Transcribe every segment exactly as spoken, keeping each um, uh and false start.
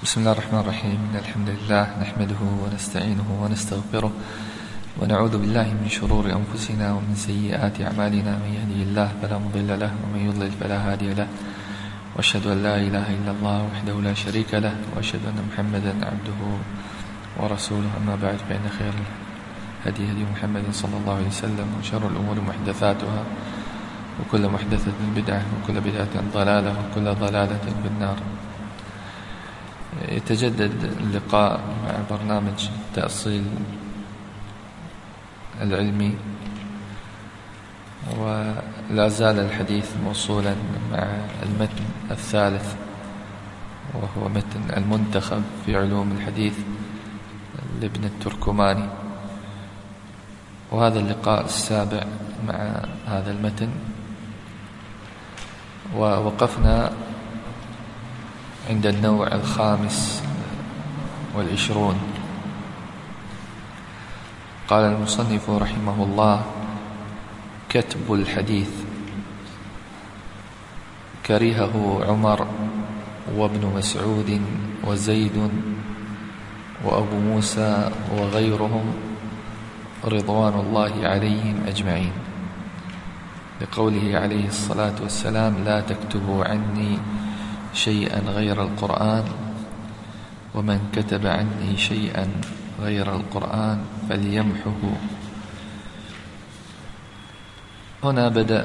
بسم الله الرحمن الرحيم. إن الحمد لله نحمده ونستعينه ونستغفره ونعوذ بالله من شرور أنفسنا ومن سيئات أعمالنا. من يهده الله فلا مضل له ومن يضلل فلا هادي له، وأشهد أن لا إله إلا الله وحده لا شريك له، وأشهد أن محمدا عبده ورسوله. أما بعد، فإن خير الهدي هدي محمد صلى الله عليه وسلم، وشر الأمور محدثاتها، وكل محدثة بدعة، وكل بدعة ضلالة، وكل ضلالة في النار. يتجدد اللقاء مع برنامج تأصيل العلمي، ولا زال الحديث موصولا مع المتن الثالث، وهو متن المنتخب في علوم الحديث لابن التركماني. وهذا اللقاء السابع مع هذا المتن، ووقفنا عند النوع الخامس والعشرون. قال المصنف رحمه الله: كتب الحديث. كرهه عمر وابن مسعود وزيد وأبو موسى وغيرهم رضوان الله عليهم أجمعين، لقوله عليه الصلاة والسلام: لا تكتبوا عني شيئا غير القرآن، ومن كتب عني شيئا غير القرآن فليمحه. هنا بدأ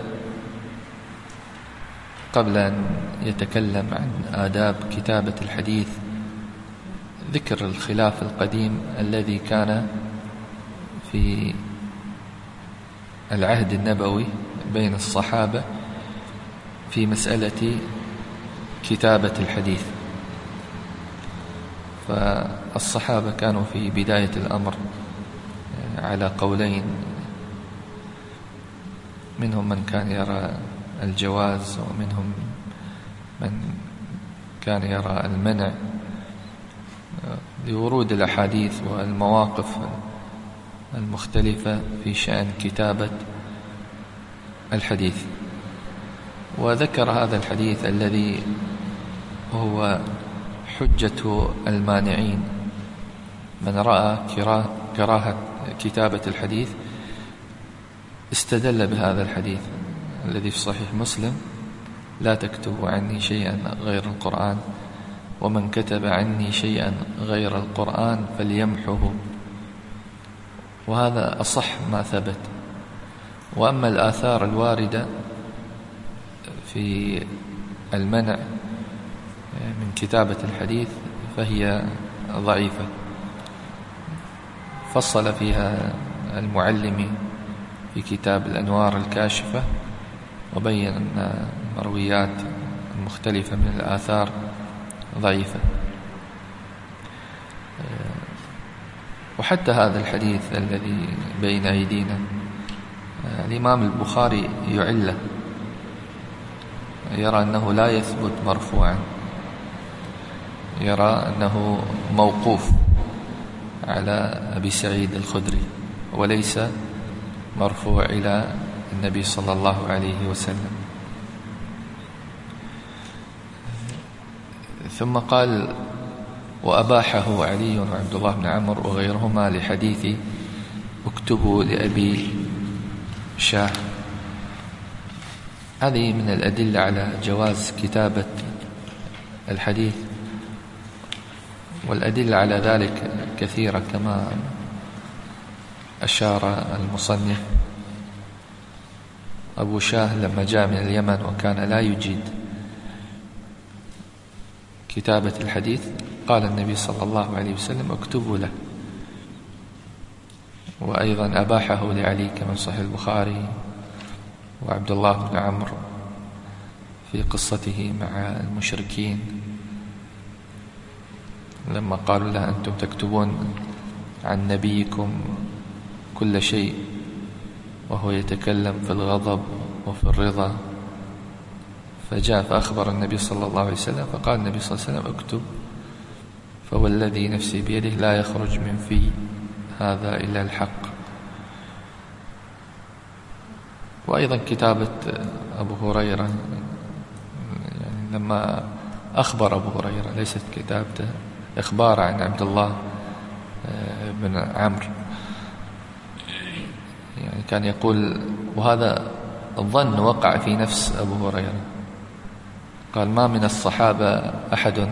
قبل أن يتكلم عن آداب كتابة الحديث ذكر الخلاف القديم الذي كان في العهد النبوي بين الصحابة في مسألة كتابة الحديث. فالصحابة كانوا في بداية الأمر على قولين، منهم من كان يرى الجواز، ومنهم من كان يرى المنع لورود الأحاديث والمواقف المختلفة في شأن كتابة الحديث. وذكر هذا الحديث الذي هو حجة المانعين، من رأى كراهة كتابة الحديث استدل بهذا الحديث الذي في صحيح مسلم: لا تكتبوا عني شيئا غير القرآن، ومن كتب عني شيئا غير القرآن فليمحه. وهذا أصح ما ثبت. وأما الآثار الواردة في المنع من كتابة الحديث فهي ضعيفة. فصل فيها المعلمي في كتاب الأنوار الكاشفة، وبين أن المرويات المختلفة من الآثار ضعيفة. وحتى هذا الحديث الذي بين أيدينا الإمام البخاري يعله، يرى أنه لا يثبت مرفوعا، يرى أنه موقوف على أبي سعيد الخدري، وليس مرفوع إلى النبي صلى الله عليه وسلم. ثم قال: وأباحه علي وعبد الله بن عمرو وغيرهما لحديث اكتبوا لأبي شاه. هذه من الأدلة على جواز كتابة الحديث، والأدلة على ذلك كثيرة كما أشار المصنف. أبو شاه لما جاء من اليمن وكان لا يجيد كتابة الحديث، قال النبي صلى الله عليه وسلم: اكتبوا له. وأيضا أباحه لعلي كما صحيح البخاري، وعبد الله بن عمرو في قصته مع المشركين لما قالوا له: أنتم تكتبون عن نبيكم كل شيء، وهو يتكلم في الغضب وفي الرضا. فجاء فأخبر النبي صلى الله عليه وسلم، فقال النبي صلى الله عليه وسلم: اكتب، فوالذي نفسي بيده لا يخرج من في هذا إلا الحق. وأيضا كتابة أبو هريرة، يعني لما أخبر أبو هريرة، ليست كتابته، إخبار عن عبد الله بن عمرو. يعني كان يقول، وهذا الظن وقع في نفس أبو هريرة، قال: ما من الصحابة أحد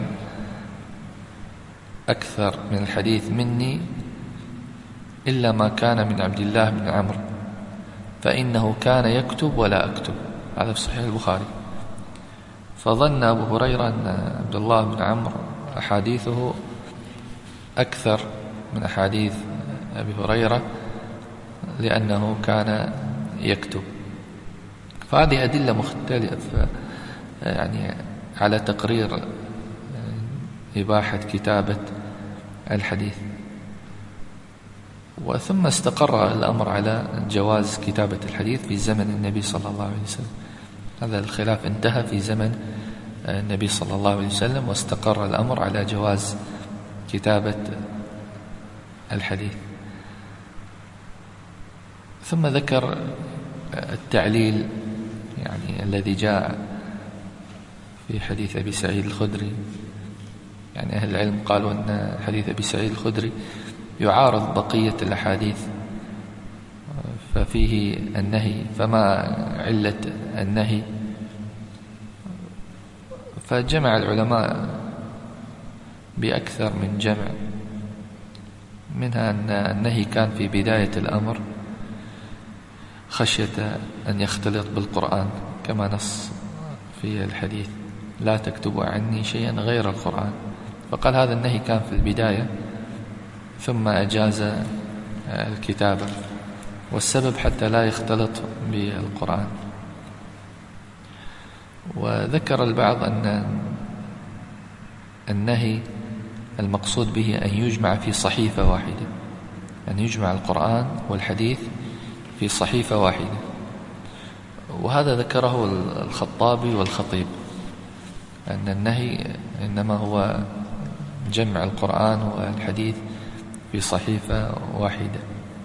أكثر من الحديث مني إلا ما كان من عبد الله بن عمرو، فإنه كان يكتب ولا أكتب. هذا في صحيح البخاري. فظن أبو هريرة أن عبد الله بن عمرو أحاديثه أكثر من أحاديث أبي هريرة لأنه كان يكتب. فهذه أدلة مختلفة يعني على تقرير إباحة كتابة الحديث. وثم استقر الأمر على جواز كتابة الحديث في زمن النبي صلى الله عليه وسلم. هذا الخلاف انتهى في زمن النبي صلى الله عليه وسلم، واستقر الأمر على جواز كتابة الحديث. ثم ذكر التعليل يعني الذي جاء في حديث أبي سعيد الخدري. يعني أهل العلم قالوا أن حديث أبي سعيد الخدري يعارض بقية الأحاديث، ففيه النهي، فما علة النهي؟ فجمع العلماء بأكثر من جمع، منها أن النهي كان في بداية الأمر خشية أن يختلط بالقرآن، كما نص في الحديث: لا تكتبوا عني شيئا غير القرآن. فقال هذا النهي كان في البداية، ثم أجاز الكتابة، والسبب حتى لا يختلط بالقرآن. وذكر البعض أن النهي المقصود به أن يجمع في صحيفة واحدة، أن يجمع القرآن والحديث في صحيفة واحدة. وهذا ذكره الخطابي والخطيب، أن النهي إنما هو جمع القرآن والحديث في صحيفة واحدة.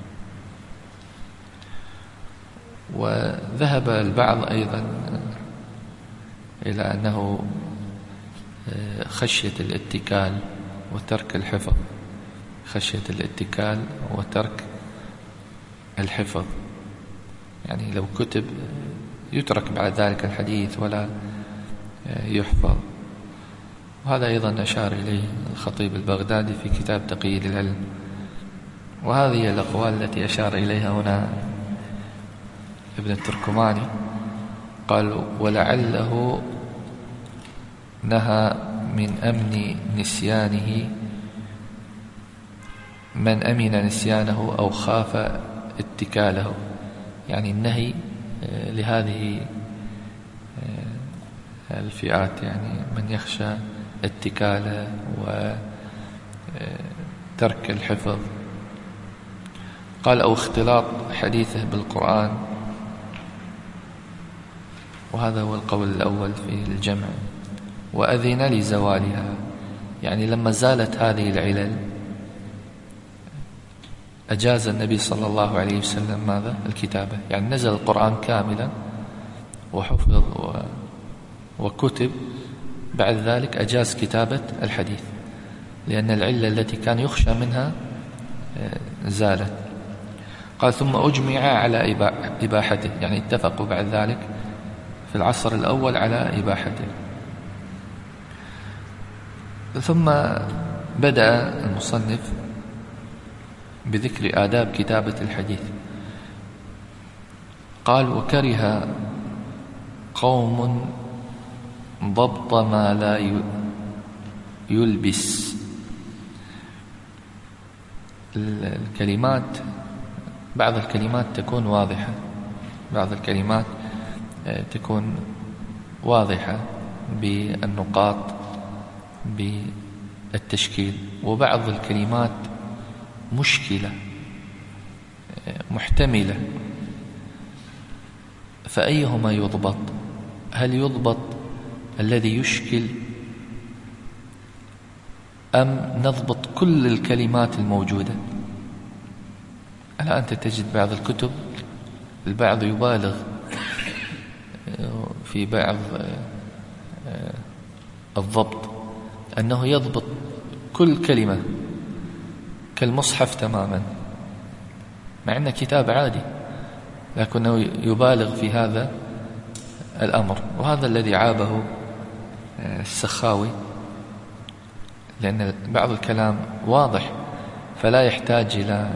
وذهب البعض أيضا إلى أنه خشية الاتكال وترك الحفظ، خشية الاتكال وترك الحفظ، يعني لو كتب يترك بعد ذلك الحديث ولا يحفظ. وهذا أيضا أشار إليه الخطيب البغدادي في كتاب تقييد العلم. وهذه الأقوال التي أشار إليها هنا ابن التركماني، قال: ولعله نهى من أمن نسيانه من أمن نسيانه أو خاف اتكاله. يعني النهي لهذه الفئات، يعني من يخشى اتكاله وترك الحفظ. قال: أو اختلاط حديثه بالقرآن، وهذا هو القول الأول في الجمع. وأذن لزوالها، يعني لما زالت هذه العلل أجاز النبي صلى الله عليه وسلم ماذا؟ الكتابة. يعني نزل القرآن كاملا وحفظ و... وكتب، بعد ذلك أجاز كتابة الحديث، لأن العلة التي كان يخشى منها زالت. قال: ثم أجمع على إباحته، يعني اتفقوا بعد ذلك في العصر الأول على إباحته. ثم بدأ المصنف بذكر آداب كتابة الحديث. قال: وكره قوم ضبط ما لا يلبس. الكلمات، بعض الكلمات تكون واضحة، بعض الكلمات تكون واضحة بالنقاط بالتشكيل، وبعض الكلمات مشكلة محتملة. فأيهما يضبط؟ هل يضبط الذي يشكل، أم نضبط كل الكلمات الموجودة؟ الآن أنت تجد بعض الكتب البعض يبالغ في بعض الضبط أنه يضبط كل كلمة كالمصحف تماما، مع أنه كتاب عادي لكنه يبالغ في هذا الأمر. وهذا الذي عابه السخاوي، لأن بعض الكلام واضح فلا يحتاج إلى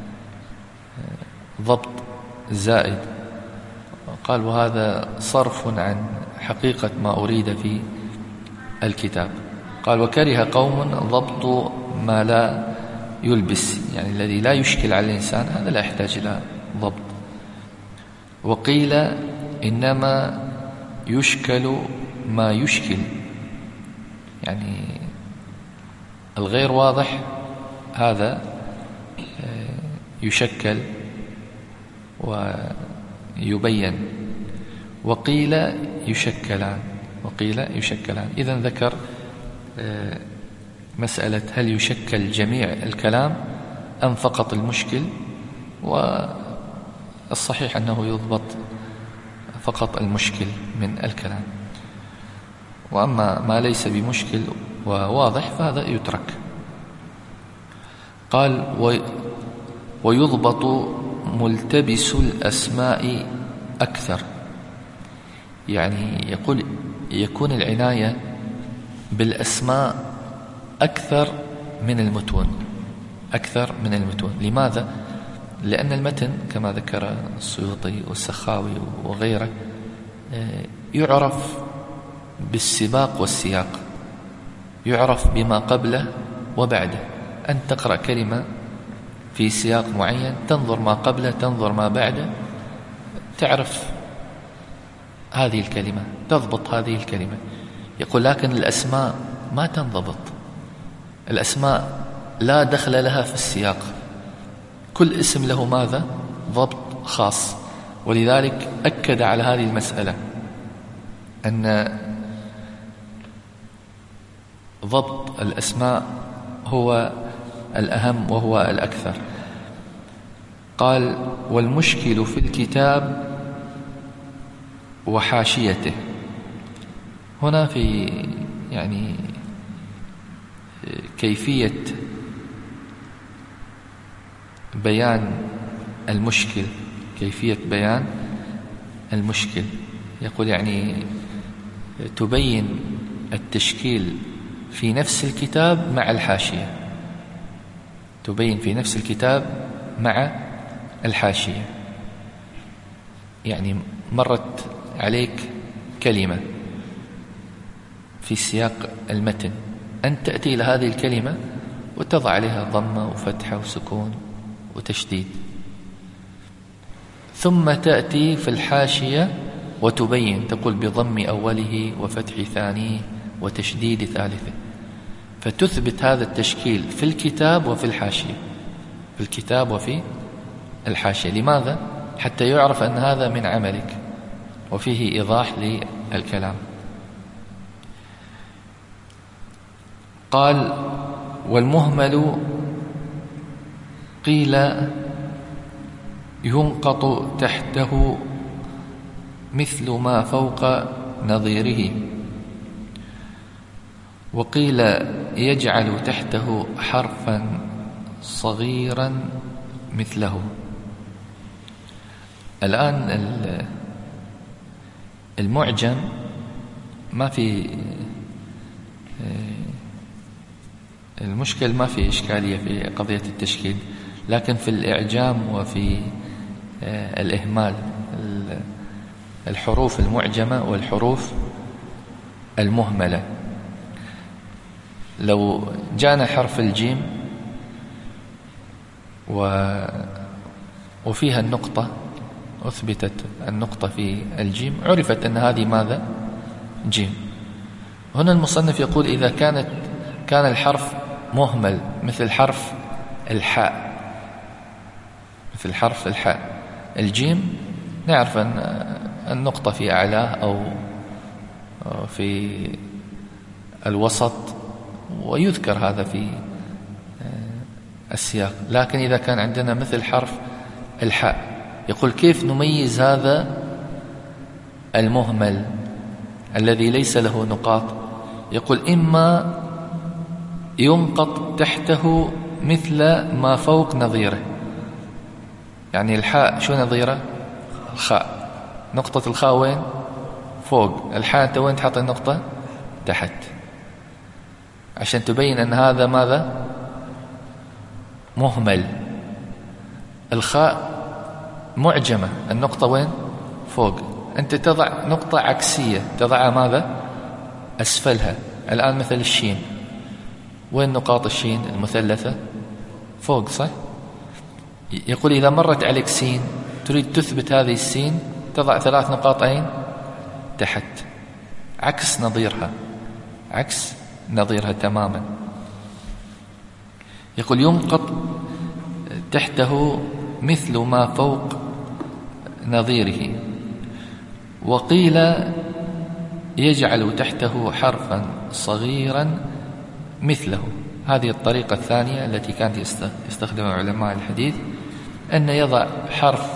ضبط زائد. قال وهذا صرف عن حقيقة ما أريد في الكتاب. قال وكره قوم ضبط ما لا يلبس، يعني الذي لا يشكل على الإنسان هذا لا يحتاج إلى ضبط. وقيل إنما يشكل ما يشكل، يعني الغير واضح هذا يشكل ويبين. وقيل يشكلان وقيل يشكلان إذن ذكر مسألة هل يشكل جميع الكلام أم فقط المشكل، والصحيح أنه يضبط فقط المشكل من الكلام، وأما ما ليس بمشكل وواضح فهذا يترك. قال ويضبط ملتبس الأسماء أكثر، يعني يقول يكون العناية بالأسماء أكثر من المتون أكثر من المتون. لماذا؟ لأن المتن كما ذكر السيوطي والسخاوي وغيره يعرف بالسباق والسياق، يعرف بما قبله وبعده. أن تقرأ كلمة في سياق معين تنظر ما قبله تنظر ما بعده، تعرف هذه الكلمة، تضبط هذه الكلمة. يقول لكن الأسماء ما تنضبط، الأسماء لا دخل لها في السياق، كل اسم له ماذا؟ ضبط خاص. ولذلك أكد على هذه المسألة أن ضبط الأسماء هو الأهم وهو الأكثر. قال والمشكل في الكتاب وحاشيته. هنا في يعني كيفية بيان المشكل، كيفية بيان المشكل. يقول يعني تبين التشكيل في نفس الكتاب مع الحاشية، تبين في نفس الكتاب مع الحاشية. يعني مرت عليك كلمة في سياق المتن، أن تأتي إلى هذه الكلمة وتضع عليها ضمة وفتحة وسكون وتشديد، ثم تأتي في الحاشية وتبين، تقول بضم أوله وفتح ثانيه وتشديد ثالثه، فتثبت هذا التشكيل في الكتاب وفي الحاشية، في الكتاب وفي الحاشية. لماذا؟ حتى يعرف أن هذا من عملك وفيه إيضاح للكلام. قال والمهمل قيل ينقط تحته مثل ما فوق نظيره، وقيل يجعل تحته حرفا صغيرا مثله. الآن المعجم ما في المشكل، ما في إشكالية في قضية التشكيل، لكن في الإعجام وفي الإهمال، الحروف المعجمة والحروف المهملة. لو جانا حرف الجيم وفيها النقطة، أثبتت النقطة في الجيم، عرفت أن هذه ماذا؟ جيم. هنا المصنف يقول إذا كانت كان الحرف مهمل مثل حرف الحاء، مثل حرف الحاء الجيم، نعرف أن النقطة في أعلاه أو في الوسط، ويذكر هذا في السياق. لكن إذا كان عندنا مثل حرف الحاء، يقول كيف نميز هذا المهمل الذي ليس له نقاط يقول إما ينقط تحته مثل ما فوق نظيره. يعني الحاء شو نظيره؟ الخاء. نقطة الخاء وين؟ فوق. الحاء أنت وين تحط النقطة؟ تحت، عشان تبين أن هذا ماذا؟ مهمل. الخاء معجمة، النقطة وين؟ فوق. أنت تضع نقطة عكسية، تضعها ماذا؟ أسفلها. الآن مثل الشين، وين نقاط الشين المثلثة؟ فوق، صح؟ يقول إذا مرت عليك سين تريد تثبت هذه السين، تضع ثلاث نقاط أين؟ تحت، عكس نظيرها، عكس نظيرها تماما. يقول ينقط تحته مثل ما فوق نظيره. وقيل يجعل تحته حرفا صغيرا مثله. هذه الطريقة الثانية التي كانت يستخدمها علماء الحديث، أن يضع حرف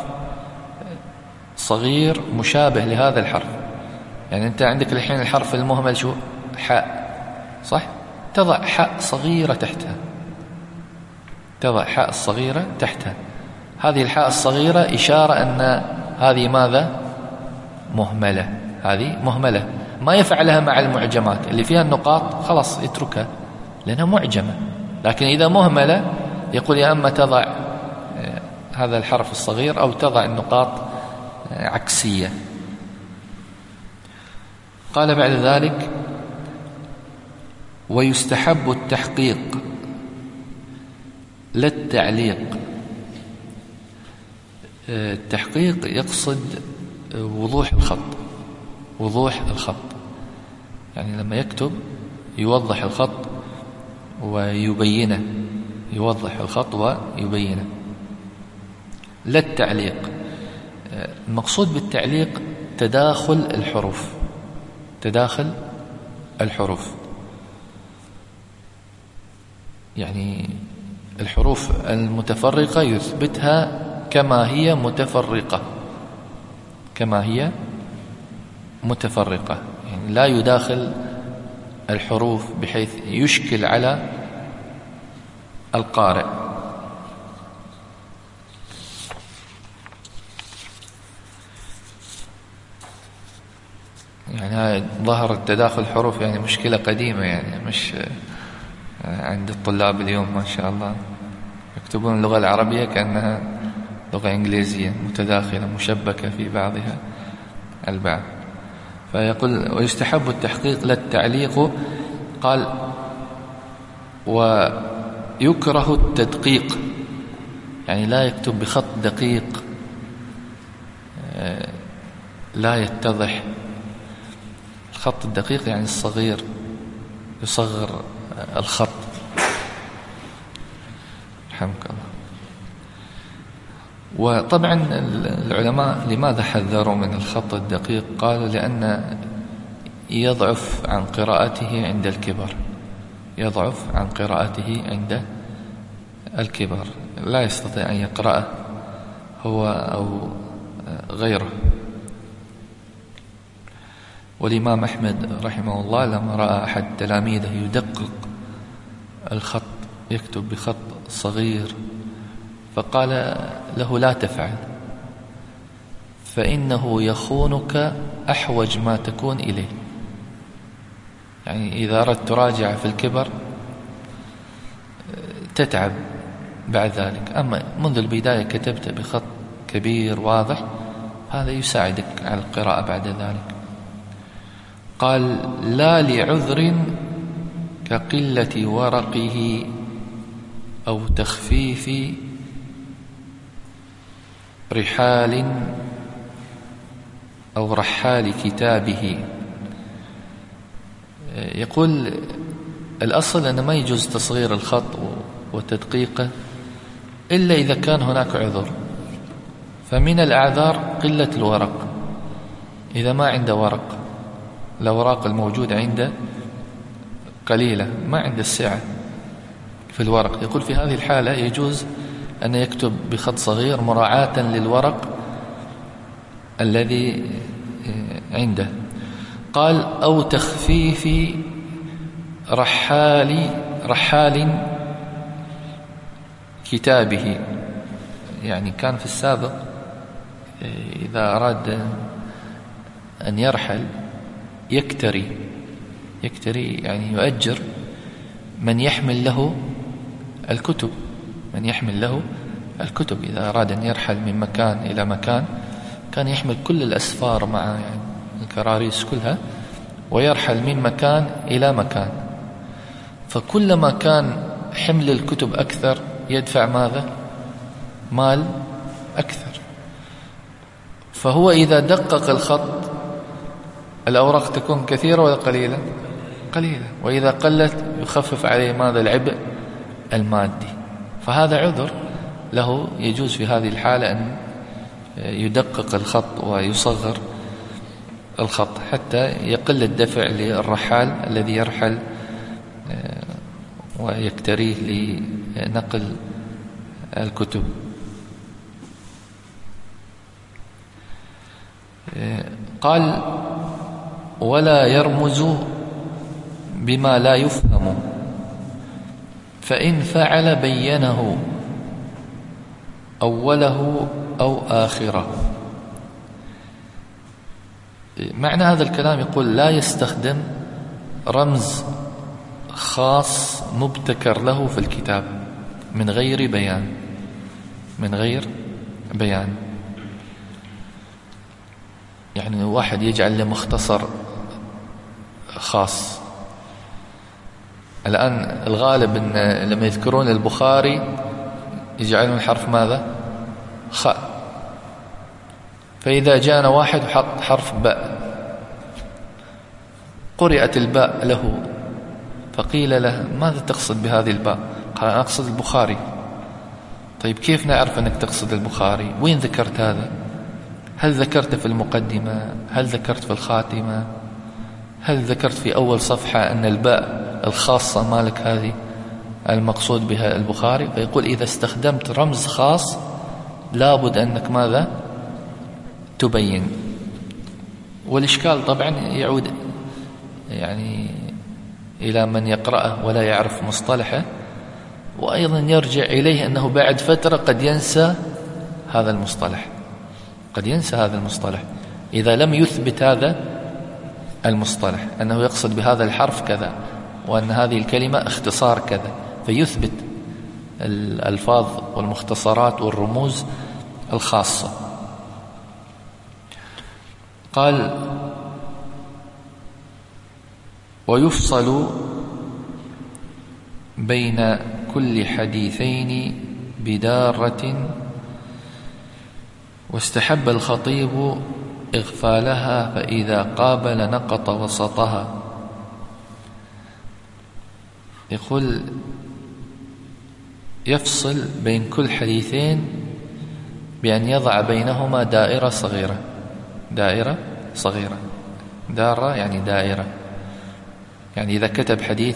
صغير مشابه لهذا الحرف. يعني أنت عندك الحين الحرف المهمل شو؟ حاء، صح؟ تضع حاء صغيرة تحتها، تضع حاء الصغيرة تحتها. هذه الحاء الصغيرة إشارة أن هذه ماذا؟ مهملة. هذه مهملة. ما يفعلها مع المعجمات اللي فيها النقاط، خلاص يتركها لأنها معجمة. لكن إذا مهملة يقول يا أما تضع هذا الحرف الصغير أو تضع النقاط عكسية. قال بعد ذلك ويستحب التحقيق لا التعليق. التحقيق يقصد وضوح الخط، وضوح الخط، يعني لما يكتب يوضح الخط ويبينه، يوضح الخط ويبينه. لا التعليق. المقصود بالتعليق تداخل الحروف، تداخل الحروف، يعني الحروف المتفرقة يثبتها كما هي متفرقة، كما هي متفرقة، يعني لا يداخل الحروف بحيث يشكل على القارئ. يعني ظهر التداخل الحروف يعني مشكلة قديمة، يعني مش عند الطلاب اليوم ما شاء الله يكتبون اللغة العربية كأنها لغة إنجليزية متداخلة مشبكة في بعضها البعض. فيقول ويستحب التحقيق لا التعليق. قال ويكره التدقيق، يعني لا يكتب بخط دقيق لا يتضح. الخط الدقيق يعني الصغير، يصغر الخط. رحمك الله. وطبعا العلماء لماذا حذروا من الخط الدقيق؟ قالوا لأن يضعف عن قراءته عند الكبر، يضعف عن قراءته عند الكبر، لا يستطيع أن يقرأه هو أو غيره. والإمام أحمد رحمه الله لما رأى أحد تلاميذه يدقق الخط، يكتب بخط صغير، فقال له لا تفعل، فإنه يخونك أحوج ما تكون إليه. يعني إذا أردت تراجع في الكبر تتعب بعد ذلك، أما منذ البداية كتبت بخط كبير واضح، هذا يساعدك على القراءة بعد ذلك. قال لا لعذر كقلة ورقه أو تخفيف رحال أو رحال كتابه. يقول الأصل أنه ما يجوز تصغير الخط وتدقيقه إلا إذا كان هناك عذر. فمن الأعذار قلة الورق، إذا ما عنده ورق، الأوراق الموجودة عنده قليلة، ما عنده السعة في الورق، يقول في هذه الحالة يجوز أن يكتب بخط صغير مراعاة للورق الذي عنده. قال أو تخفيف رحال رحال كتابه. يعني كان في السابق إذا أراد أن يرحل يكتري يكتري يعني يؤجر من يحمل له الكتب من يحمل له الكتب. إذا أراد أن يرحل من مكان إلى مكان كان يحمل كل الأسفار مع يعني الكراريس كلها ويرحل من مكان إلى مكان. فكلما كان حمل الكتب أكثر يدفع ماذا؟ مال أكثر. فهو إذا دقق الخط الأوراق تكون كثيرة ولا قليلة؟ قليلة. وإذا قلت يخفف عليه ماذا؟ العبء المادي. فهذا عذر له، يجوز في هذه الحالة أن يدقق الخط ويصغر الخط حتى يقل الدفع للرحال الذي يرحل ويكتريه لنقل الكتب. قال ولا يرمز بما لا يفهم، فإن فعل بينه أوله أو آخره. معنى هذا الكلام يقول لا يستخدم رمز خاص مبتكر له في الكتاب من غير بيان من غير بيان يعني واحد يجعل له مختصر خاص. الآن الغالب أن لما يذكرون البخاري يجعلون الحرف ماذا؟ خاء. فإذا جاءنا واحد وحط حرف باء قرأت الباء له فقيل له ماذا تقصد بهذه الباء؟ قال أنا أقصد البخاري. طيب كيف نعرف أنك تقصد البخاري؟ وين ذكرت هذا؟ هل ذكرت في المقدمة؟ هل ذكرت في الخاتمة؟ هل ذكرت في أول صفحة أن الباء الخاصة مالك هذه المقصود بها البخاري؟ فيقول إذا استخدمت رمز خاص لابد أنك ماذا؟ تبين. والإشكال طبعا يعود يعني إلى من يقرأه ولا يعرف مصطلحه، وأيضا يرجع إليه أنه بعد فترة قد ينسى هذا المصطلح قد ينسى هذا المصطلح إذا لم يثبت هذا المصطلح أنه يقصد بهذا الحرف كذا وأن هذه الكلمة اختصار كذا، فيثبت الألفاظ والمختصرات والرموز الخاصة. قال ويفصل بين كل حديثين بدارة، واستحب الخطيب إغفالها فإذا قابل نقط وسطها. يقول يفصل بين كل حديثين بأن يضع بينهما دائرة صغيرة دائرة صغيرة دارة يعني دائرة. يعني إذا كتب حديث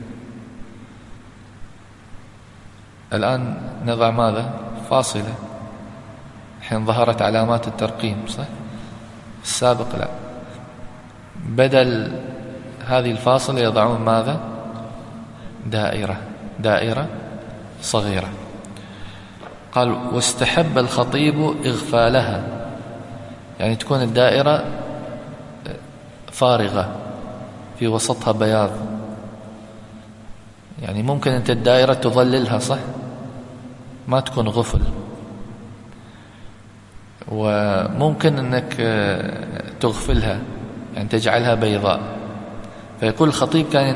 الآن نضع ماذا؟ فاصلة. حين ظهرت علامات الترقيم صح؟ السابق لا، بدل هذه الفاصلة يضعون ماذا؟ دائرة دائرة صغيرة. قال واستحب الخطيب إغفالها، يعني تكون الدائرة فارغة في وسطها بياض. يعني ممكن أنت الدائرة تظللها صح؟ ما تكون غفل. وممكن أنك تغفلها يعني تجعلها بيضاء. فيقول الخطيب كان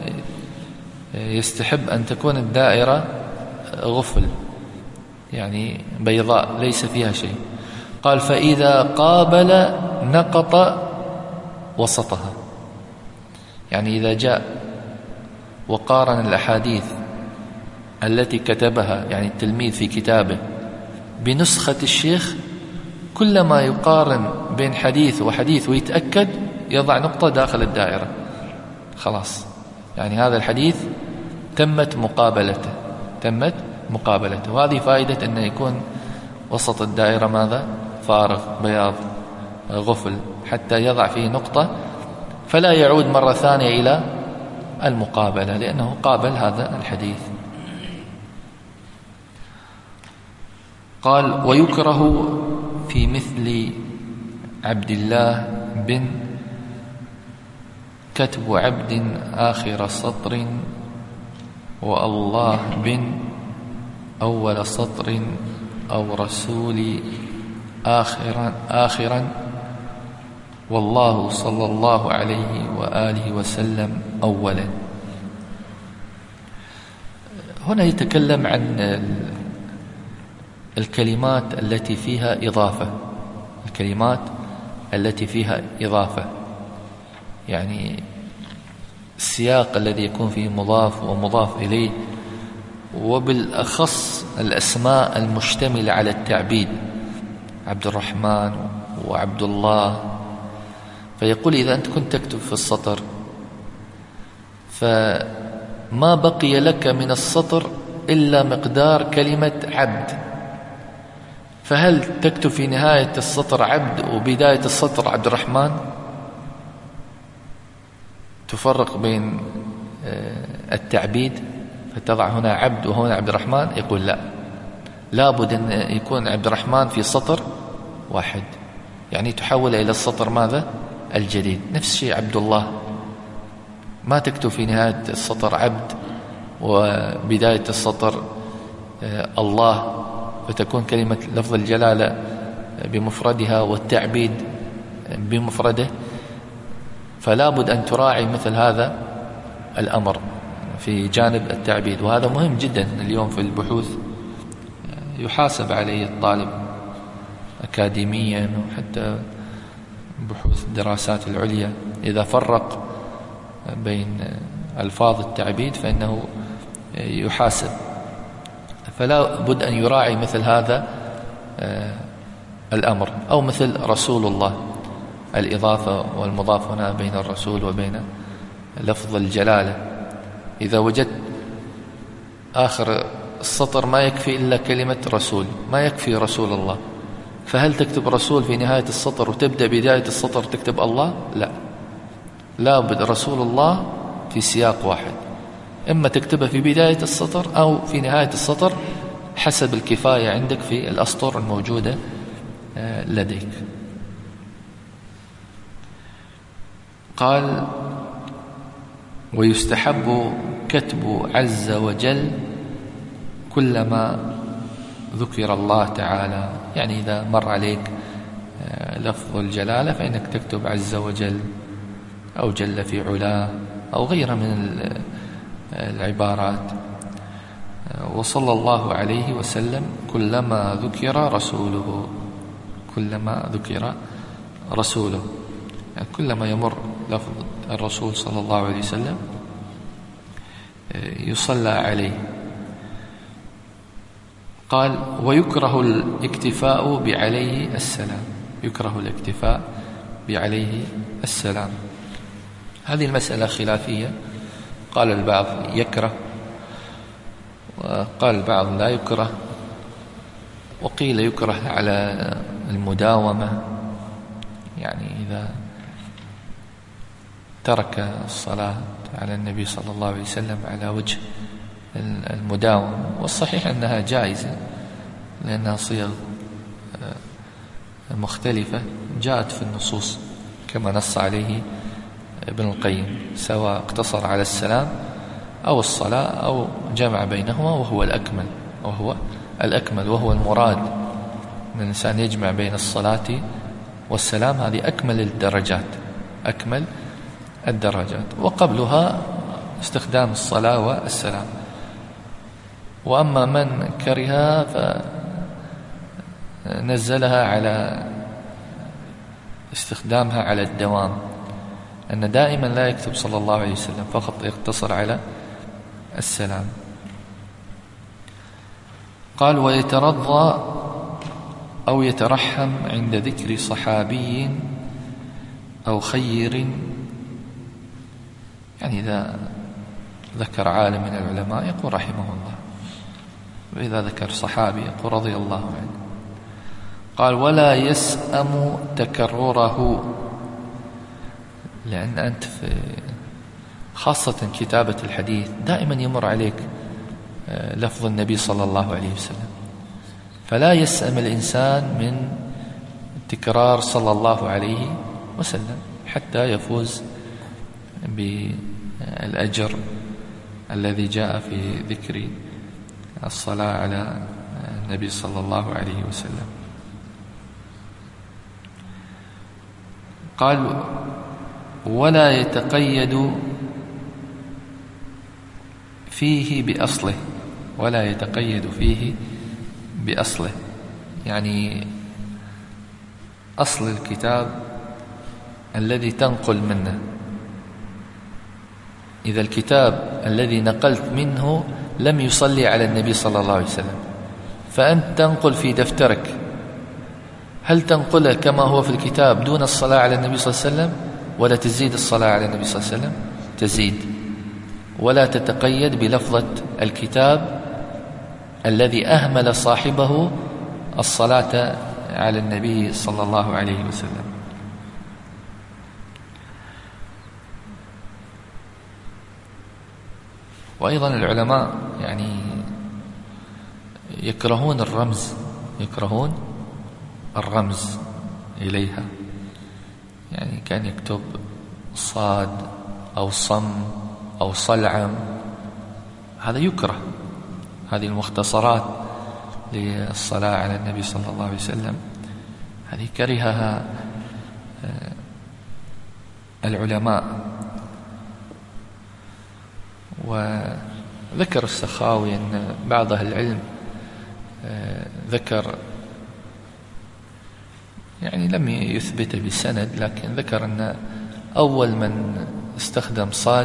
يستحب أن تكون الدائرة غفل يعني بيضاء ليس فيها شيء. قال فإذا قابل نقط وسطها، يعني إذا جاء وقارن الأحاديث التي كتبها يعني التلميذ في كتابه بنسخة الشيخ، كلما يقارن بين حديث وحديث ويتأكد يضع نقطة داخل الدائرة، خلاص يعني هذا الحديث تمت مقابلته تمت مقابلته. وهذه فائدة أن يكون وسط الدائرة ماذا؟ فارغ بياض غفل، حتى يضع فيه نقطة فلا يعود مرة ثانية إلى المقابلة، لأنه قابل هذا الحديث. قال: ويكره في مثل عبد الله بن كتب عبد آخر سطر، والله بن أول سطر، أو رسول آخرا آخرا والله صلى الله عليه وآله وسلم أولا. هنا يتكلم عن الكلمات التي فيها إضافة، الكلمات التي فيها إضافة، يعني السياق الذي يكون فيه مضاف ومضاف إليه، وبالأخص الأسماء المشتملة على التعبيد، عبد الرحمن وعبد الله. فيقول: إذا أنت كنت تكتب في السطر فما بقي لك من السطر إلا مقدار كلمة عبد، فهل تكتب في نهاية السطر عبد وبداية السطر عبد الرحمن؟ تفرق بين التعبيد فتضع هنا عبد وهنا عبد الرحمن؟ يقول لا، لابد أن يكون عبد الرحمن في سطر واحد، يعني تحول إلى السطر ماذا؟ الجديد. نفس الشيء عبد الله، ما تكتب في نهاية السطر عبد وبداية السطر الله، فتكون كلمة لفظ الجلالة بمفردها والتعبيد بمفرده. فلا بد أن تراعي مثل هذا الأمر في جانب التعبيد، وهذا مهم جدا اليوم في البحوث، يحاسب عليه الطالب أكاديميا وحتى بحوث الدراسات العليا. إذا فرق بين ألفاظ التعبيد فإنه يحاسب، فلا بد أن يراعي مثل هذا الأمر. أو مثل رسول الله، الإضافة والمضاف هنا بين الرسول وبين لفظ الجلالة. إذا وجدت آخر السطر ما يكفي إلا كلمة رسول، ما يكفي رسول الله، فهل تكتب رسول في نهاية السطر وتبدأ بداية السطر تكتب الله؟ لا، لا بد رسول الله في سياق واحد، إما تكتبها في بداية السطر أو في نهاية السطر حسب الكفاية عندك في الأسطر الموجودة لديك. قال: ويستحب كتب عز وجل كلما ذكر الله تعالى، يعني إذا مر عليك لفظ الجلالة فإنك تكتب عز وجل أو جل في علاه أو غيرها من العبارات. وصلى الله عليه وسلم كلما ذكر رسوله، كلما ذكر رسوله، يعني كلما يمر لفظ الرسول صلى الله عليه وسلم يصلى عليه. قال: ويكره الاكتفاء بعليه السلام، يكره الاكتفاء بعليه السلام. هذه المسألة خلافية، قال البعض يكره وقال البعض لا يكره، وقيل يكره على المداومة، يعني إذا ترك الصلاة على النبي صلى الله عليه وسلم على وجه المداومة. والصحيح أنها جائزة لأنها صيغ مختلفة جاءت في النصوص كما نص عليه ابن القيم، سواء اقتصر على السلام أو الصلاة أو جمع بينهما، وهو الأكمل وهو الأكمل وهو المراد من الإنسان يجمع بين الصلاة والسلام. هذه أكمل الدرجات، أكمل الدرجات، وقبلها استخدام الصلاة والسلام. وأما من كره فنزلها على استخدامها على الدوام، أن دائما لا يكتب صلى الله عليه وسلم، فقط يقتصر على السلام. قال: ويترضى أو يترحم عند ذكر صحابي أو خير، يعني إذا ذكر عالم من العلماء يقول رحمه الله، وإذا ذكر صحابي يقول رضي الله عنه. قال: ولا يسأم تكرره، لأن أنت في خاصة كتابة الحديث دائما يمر عليك لفظ النبي صلى الله عليه وسلم، فلا يسأم الإنسان من تكرار صلى الله عليه وسلم حتى يفوز بالأجر الذي جاء في ذكر الصلاة على النبي صلى الله عليه وسلم. قال ولا يتقيد فيه بأصله، ولا يتقيد فيه بأصله، يعني أصل الكتاب الذي تنقل منه. إذا الكتاب الذي نقلت منه لم يصلي على النبي صلى الله عليه وسلم، فأنت تنقل في دفترك، هل تنقله كما هو في الكتاب دون الصلاة على النبي صلى الله عليه وسلم، ولا تزيد الصلاة على النبي صلى الله عليه وسلم؟ تزيد، ولا تتقيد بلفظة الكتاب الذي أهمل صاحبه الصلاة على النبي صلى الله عليه وسلم. وأيضا العلماء يعني يكرهون الرمز، يكرهون الرمز إليها، يعني كان يكتب صاد أو صم أو صلعم، هذا يكره. هذه المختصرات للصلاة على النبي صلى الله عليه وسلم هذه كرهها العلماء. وذكر السخاوي أن بعض أهل العلم ذكر، يعني لم يثبت بسند، لكن ذكر أن أول من استخدم صاد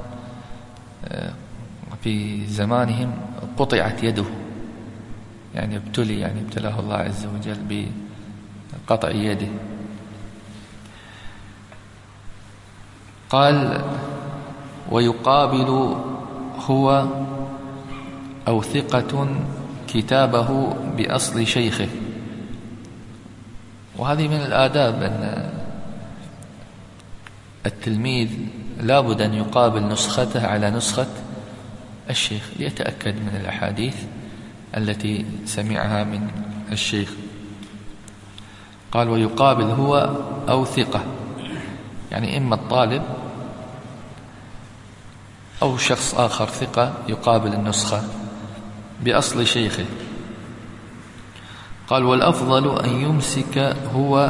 في زمانهم قطعت يده، يعني ابتلي، يعني ابتلاه الله عز وجل بقطع يده. قال ويقابل هو أو ثقة كتابه بأصل شيخه. وهذه من الآداب أن التلميذ لا بد أن يقابل نسخته على نسخة الشيخ ليتأكد من الأحاديث التي سمعها من الشيخ. قال ويقابل هو أو ثقة، يعني إما الطالب أو شخص آخر ثقة يقابل النسخة بأصل شيخه. قال والأفضل أن يمسك هو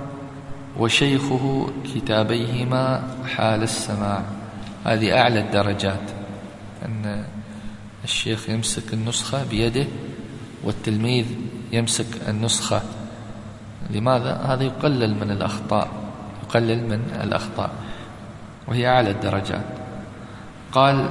وشيخه كتابيهما حال السماع. هذه أعلى الدرجات، أن الشيخ يمسك النسخة بيده والتلميذ يمسك النسخة. لماذا؟ هذا يقلل من الأخطاء، يقلل من الأخطاء، وهي أعلى الدرجات. قال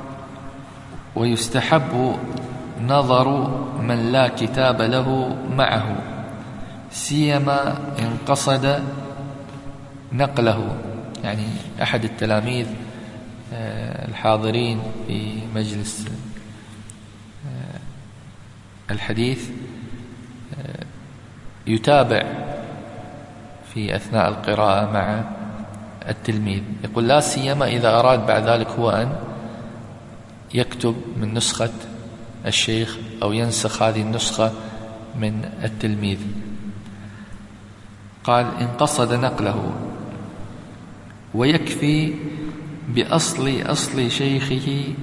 ويستحب نظر من لا كتاب له معه، سيما إن قصد نقله، يعني أحد التلاميذ الحاضرين في مجلس الحديث يتابع في أثناء القراءة مع التلميذ، يقول لا سيما إذا أراد بعد ذلك هو أن يكتب من نسخة الشيخ أو ينسخ هذه النسخة من التلميذ. قال إن قصد نقله، ويكفي بأصل أصل شيخه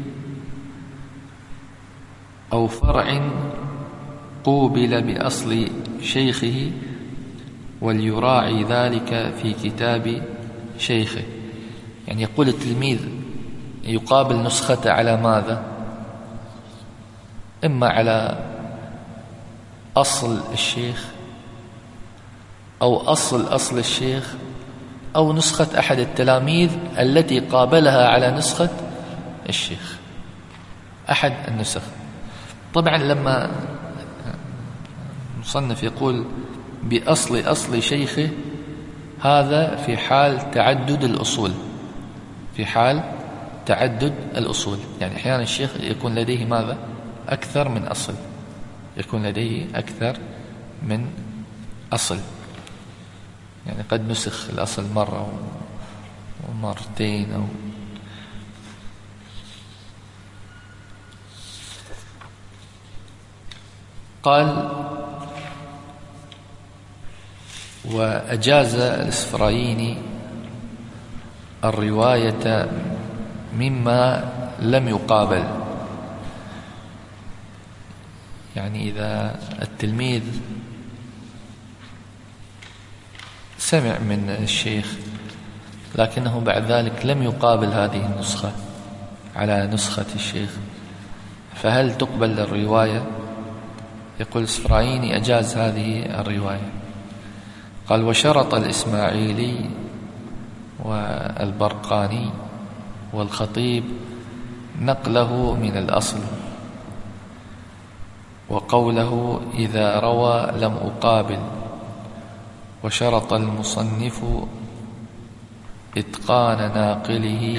أو فرع قوبل بأصل شيخه، وليراعي ذلك في كتاب شيخه. يعني يقول التلميذ يقابل نسخته على ماذا؟ إما على أصل الشيخ أو أصل أصل الشيخ أو نسخة أحد التلاميذ التي قابلها على نسخة الشيخ، أحد النسخ. طبعا لما المصنف يقول بأصل أصل شيخه، هذا في حال تعدد الأصول، في حال تعدد الأصول. يعني أحيانا الشيخ يكون لديه ماذا؟ أكثر من أصل، يكون لديه أكثر من أصل، يعني قد نسخ الأصل مرة ومرتين أو قال: وأجاز الإسفرايني الرواية مما لم يقابل. يعني إذا التلميذ سمع من الشيخ لكنه بعد ذلك لم يقابل هذه النسخة على نسخة الشيخ، فهل تقبل الرواية؟ يقول الإسفرايني: أجاز هذه الرواية. قال: وشرط الإسماعيلي والبرقاني والخطيب نقله من الأصل، وقوله إذا روى لم أقابل، وشرط المصنف إتقان ناقله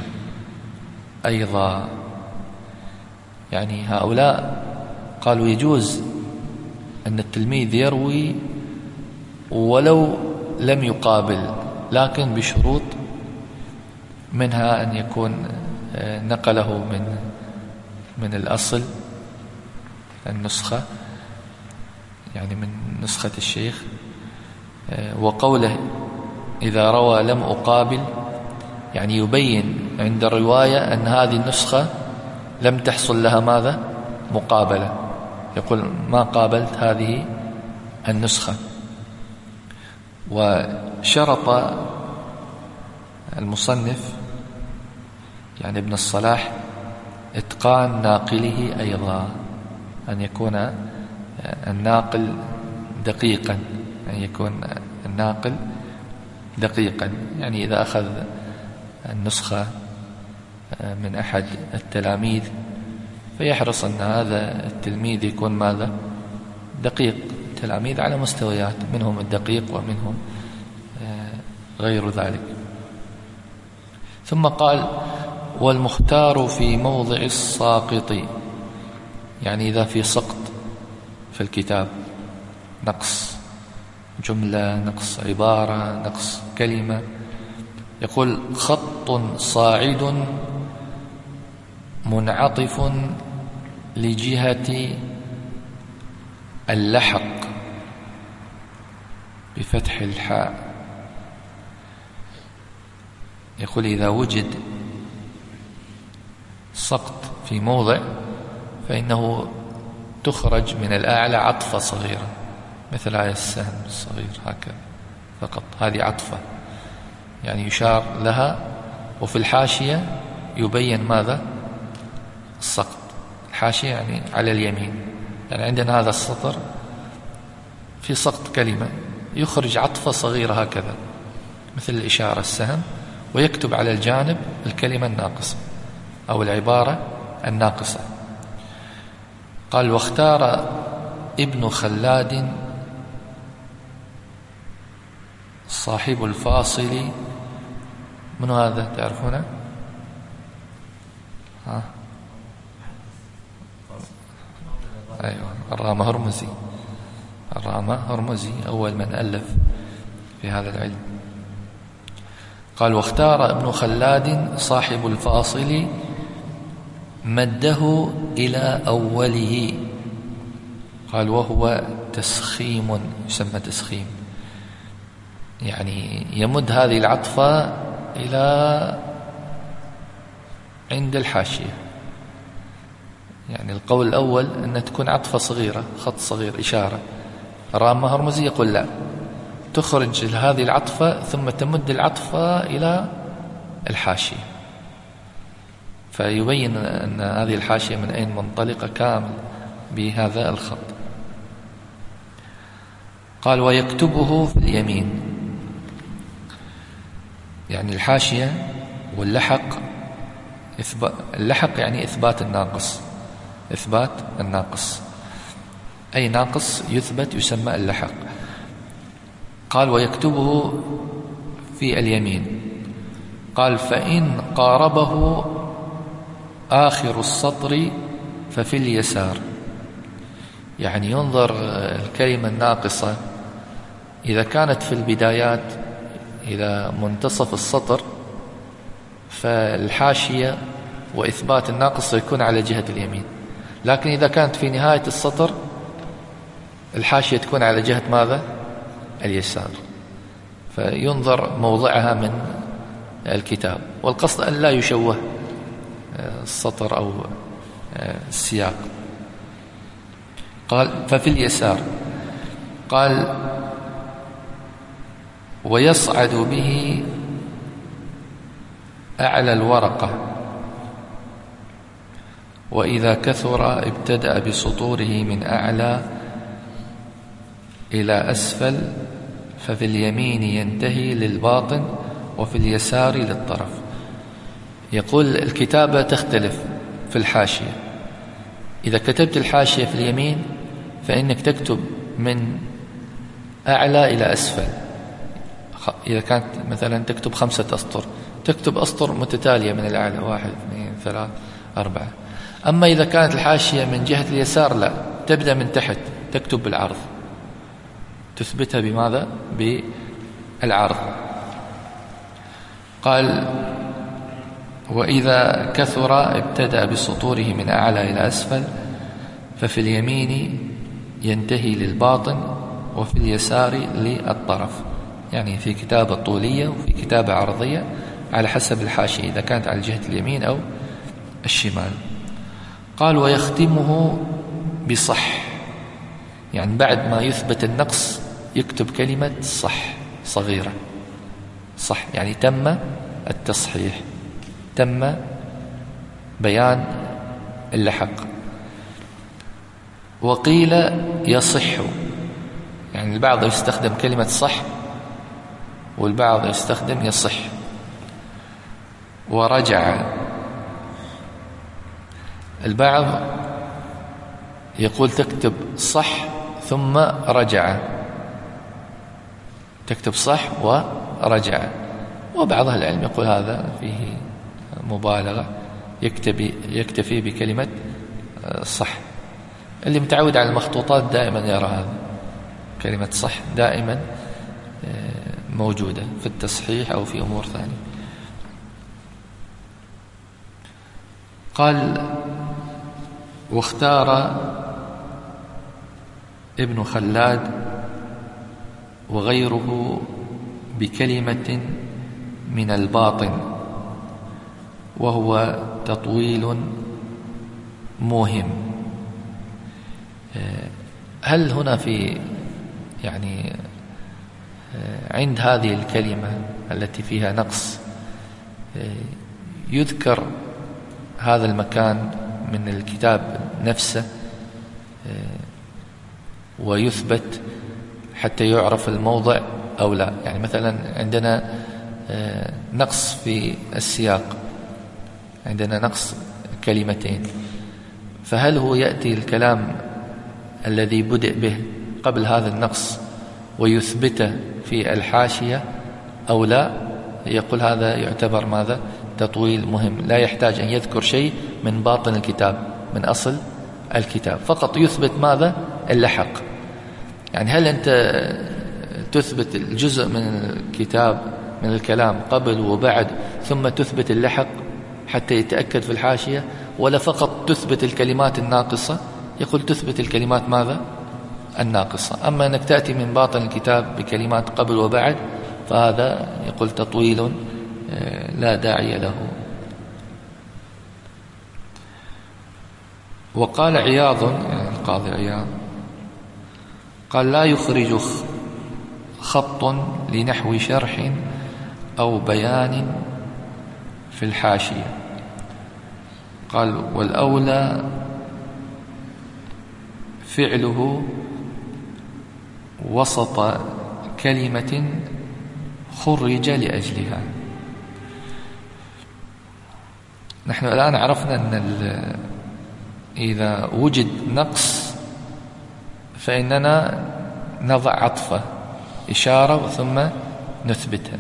أيضا. يعني هؤلاء قالوا يجوز أن التلميذ يروي ولو لم يقابل، لكن بشروط، منها أن يكون نقله من من الأصل النسخة، يعني من نسخة الشيخ. وقوله إذا روى لم أقابل، يعني يبين عند الرواية أن هذه النسخة لم تحصل لها ماذا؟ مقابلة. يقول: ما قابلت هذه النسخة. وشرط المصنف يعني ابن الصلاح إتقان ناقله أيضا، أن يكون الناقل دقيقا، أن يكون الناقل دقيقا. يعني إذا أخذ النسخة من أحد التلاميذ فيحرص أن هذا التلميذ يكون ماذا؟ دقيق. التلاميذ على مستويات، منهم الدقيق ومنهم غير ذلك. ثم قال: والمختار في موضع الساقط، يعني إذا في سقط في الكتاب، نقص جملة، نقص عبارة، نقص كلمة، يقول: خط صاعد منعطف لجهة اللحق بفتح الحاء. يقول: إذا وجد سقط في موضع فإنه تخرج من الأعلى عطفة صغيرة، مثل آية السهم الصغير هكذا فقط، هذه عطفة يعني يشار لها، وفي الحاشية يبين ماذا؟ السقط. الحاشية يعني على اليمين، يعني عندنا هذا السطر في سقط كلمة، يخرج عطفة صغيرة هكذا مثل الإشارة السهم، ويكتب على الجانب الكلمة الناقصة أو العبارة الناقصة. قال: واختار ابن خلاد صاحب الفاصل. من هذا تعرفونه؟ ها؟ أيوة، الرامة هرمزي. الرامة هرمزي أول من ألف في هذا العلم. قال: واختار ابن خلاد صاحب الفاصل مده إلى أوله. قال: وهو تسخيم، يسمى تسخيم، يعني يمد هذه العطفة إلى عند الحاشية. يعني القول الأول أن تكون عطفة صغيرة، خط صغير، إشارة. الرامة هرمزي يقول لا، تخرج هذه العطفة ثم تمد العطفة إلى الحاشية، فيبين أن هذه الحاشية من أين منطلقة كامل بهذا الخط. قال: ويكتبه في اليمين، يعني الحاشية واللحق. اللحق يعني إثبات الناقص، إثبات الناقص، أي ناقص يثبت يسمى اللحق. قال: ويكتبه في اليمين. قال: فإن قاربه آخر السطر ففي اليسار، يعني ينظر الكلمة الناقصة إذا كانت في البدايات إلى منتصف السطر فالحاشية وإثبات الناقص يكون على جهة اليمين، لكن إذا كانت في نهاية السطر الحاشية تكون على جهة ماذا؟ اليسار، فينظر موضعها من الكتاب، والقصد أن لا يشوه السطر أو السياق. قال ففي اليسار. قال ويصعد به أعلى الورقة، وإذا كثر ابتدأ بسطوره من أعلى إلى أسفل، ففي اليمين ينتهي للباطن وفي اليسار للطرف. يقول الكتابة تختلف في الحاشية. إذا كتبت الحاشية في اليمين فإنك تكتب من أعلى إلى أسفل. إذا كانت مثلا تكتب خمسة أسطر تكتب أسطر متتالية من الأعلى، واحد اثنين ثلاث أربعة. أما إذا كانت الحاشية من جهة اليسار لا، تبدأ من تحت تكتب بالعرض، تثبتها بماذا؟ بالعرض. قال وإذا كثر ابتدأ بسطوره من أعلى إلى أسفل، ففي اليمين ينتهي للباطن وفي اليسار للطرف. يعني في كتابة طولية وفي كتابة عرضية على حسب الحاشية، إذا كانت على جهة اليمين أو الشمال. قال ويختمه بصح، يعني بعد ما يثبت النقص يكتب كلمة صح صغيرة، صح يعني تم التصحيح، تم بيان اللحق. وقيل يصح، يعني البعض يستخدم كلمة صح والبعض يستخدم يصح. ورجع، البعض يقول تكتب صح ثم رجع، تكتب صح ورجع، وبعض أهل العلم يقول هذا فيه مبالغة، يكتفي يكتفي بكلمة صح. اللي متعود على المخطوطات دائما يرى هذا، كلمة صح دائما موجودة في التصحيح أو في أمور ثانية. قال واختار ابن خلاد وغيره بكلمة من الباطن، وهو تطويل موهم. هل هنا في يعني عند هذه الكلمة التي فيها نقص يذكر هذا المكان من الكتاب نفسه ويثبت حتى يعرف الموضع أو لا؟ يعني مثلا عندنا نقص في السياق، عندنا نقص كلمتين، فهل هو يأتي الكلام الذي بدأ به قبل هذا النقص ويثبته في الحاشية أو لا؟ يقول هذا يعتبر ماذا؟ تطويل مهم، لا يحتاج أن يذكر شيء من باطن الكتاب من أصل الكتاب، فقط يثبت ماذا؟ اللحق. يعني هل أنت تثبت الجزء من الكتاب من الكلام قبل وبعد ثم تثبت اللحق حتى يتأكد في الحاشية، ولا فقط تثبت الكلمات الناقصة؟ يقول تثبت الكلمات ماذا؟ الناقصة. أما أنك تأتي من باطن الكتاب بكلمات قبل وبعد فهذا يقول تطويل لا داعي له. وقال عياض، يعني القاضي عياض، قال لا يخرج خط لنحو شرح أو بيان في الحاشية. قال والأولى فعله وسط كلمة خرج لأجلها. نحن الآن عرفنا أن إذا وجد نقص فإننا نضع عطفة إشارة ثم نثبتها.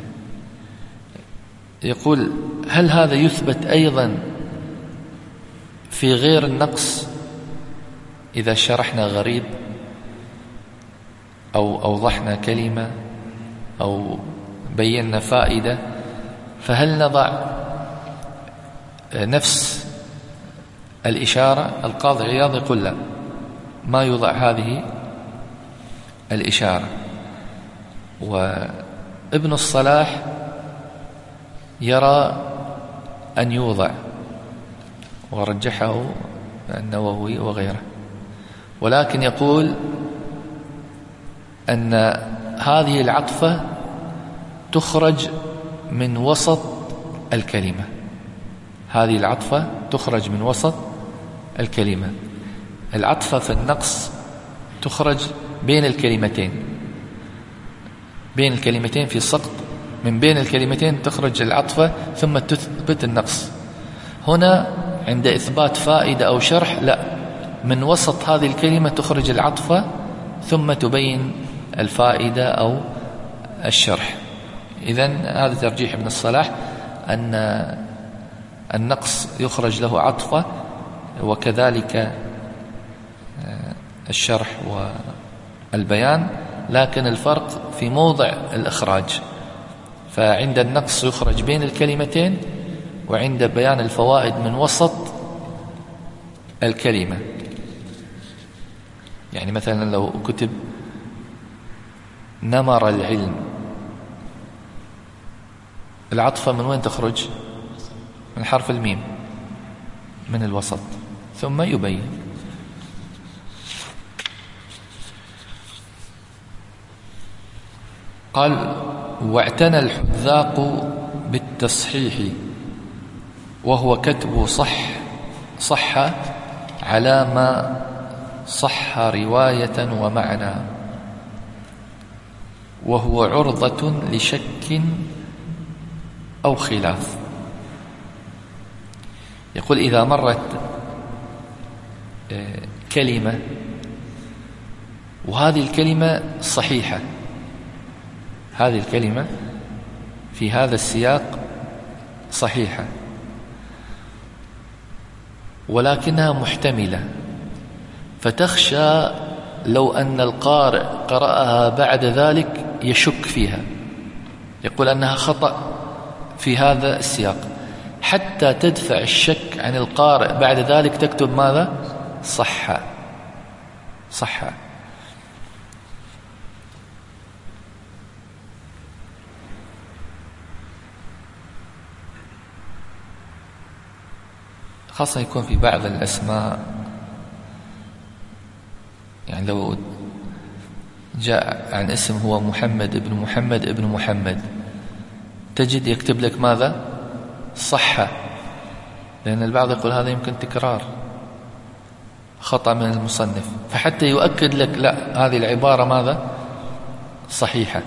يقول هل هذا يثبت أيضا في غير النقص؟ إذا شرحنا غريب أو أوضحنا كلمة أو بينا فائدة، فهل نضع نفس الإشارة؟ القاضي عياض يقول لا، ما يوضع هذه الإشارة. وابن الصلاح يرى أن يوضع، ورجحه النووي وغيره، ولكن يقول أن هذه العطفة تخرج من وسط الكلمة، هذه العطفة تخرج من وسط الكلمة. العطفة في النقص تخرج بين الكلمتين، بين الكلمتين في سقط، من بين الكلمتين تخرج العطفة ثم تثبت النقص. هنا عند إثبات فائدة أو شرح لا، من وسط هذه الكلمة تخرج العطفة ثم تبين الفائدة أو الشرح. إذن هذا ترجيح ابن الصلاح، أن النقص يخرج له عطفة، وكذلك الشرح والبيان، لكن الفرق في موضع الإخراج. فعند النقص يخرج بين الكلمتين، وعند بيان الفوائد من وسط الكلمة. يعني مثلا لو كتب نمر العلم، العطفة من وين تخرج؟ من حرف الميم، من الوسط، ثم يبين. قال: واعتنى الحذاق بالتصحيح، وهو كتب صح صح على ما صح رواية ومعنى، وهو عرضة لشك أو خلاف. يقول: إذا مرت كلمة وهذه الكلمة صحيحة، هذه الكلمة في هذا السياق صحيحة، ولكنها محتملة، فتخشى لو أن القارئ قرأها بعد ذلك يشك فيها، يقول أنها خطأ في هذا السياق، حتى تدفع الشك عن القارئ بعد ذلك تكتب ماذا؟ صح صح. خاصة يكون في بعض الأسماء، يعني لو جاء عن اسم هو محمد ابن محمد ابن محمد، تجد يكتب لك ماذا؟ صح، لأن البعض يقول هذا يمكن تكرار، خطأ من المصنف، فحتى يؤكد لك لا، هذه العبارة ماذا؟ صحيحة،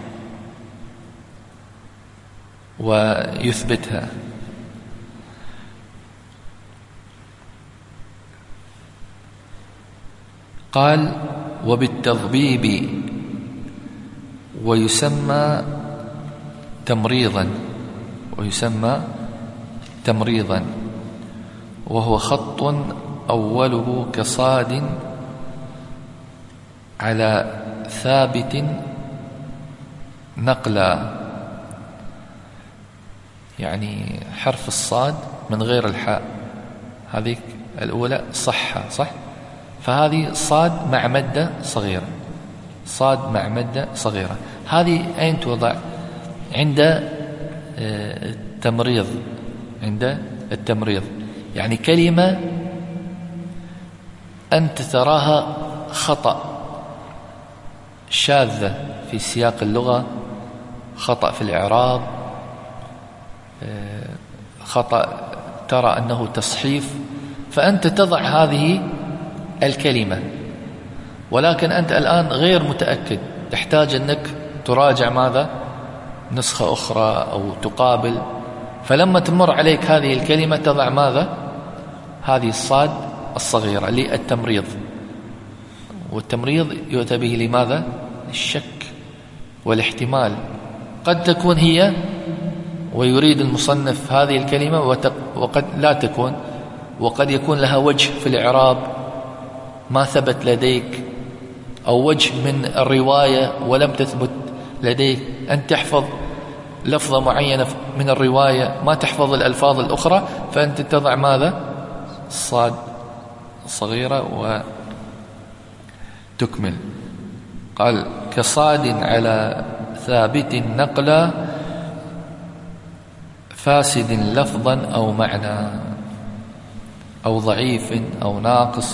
ويثبتها. قال: وبالتضبيب، ويسمى تمريضا، ويسمى تمريضا، وهو خط أوله كصاد على ثابت نقلا، يعني حرف الصاد من غير الحاء، هذه الأولى صح صح، فهذه صاد مع مدة صغيرة، صاد مع مدة صغيرة. هذه أين توضع؟ عند التمريض، عند التمريض، يعني كلمة أنت تراها خطأ، شاذة في سياق اللغة، خطأ في الإعراب، خطأ ترى أنه تصحيف، فأنت تضع هذه الكلمة، ولكن أنت الآن غير متأكد، تحتاج أنك تراجع ماذا؟ نسخة أخرى أو تقابل، فلما تمر عليك هذه الكلمة تضع ماذا؟ هذه الصاد الصغيرة للتمريض، والتمريض يؤتى به لماذا؟ الشك والاحتمال، قد تكون هي ويريد المصنف هذه الكلمة وقد لا تكون، وقد يكون لها وجه في الإعراب ما ثبت لديك، أو وجه من الرواية ولم تثبت لديك، أنت تحفظ لفظة معينة من الرواية ما تحفظ الألفاظ الأخرى، فأنت تضع ماذا؟ الصاد الصغيرة وتكمل. قال كصاد على ثابت نقلا فاسد لفظا أو معنى أو ضعيف أو ناقص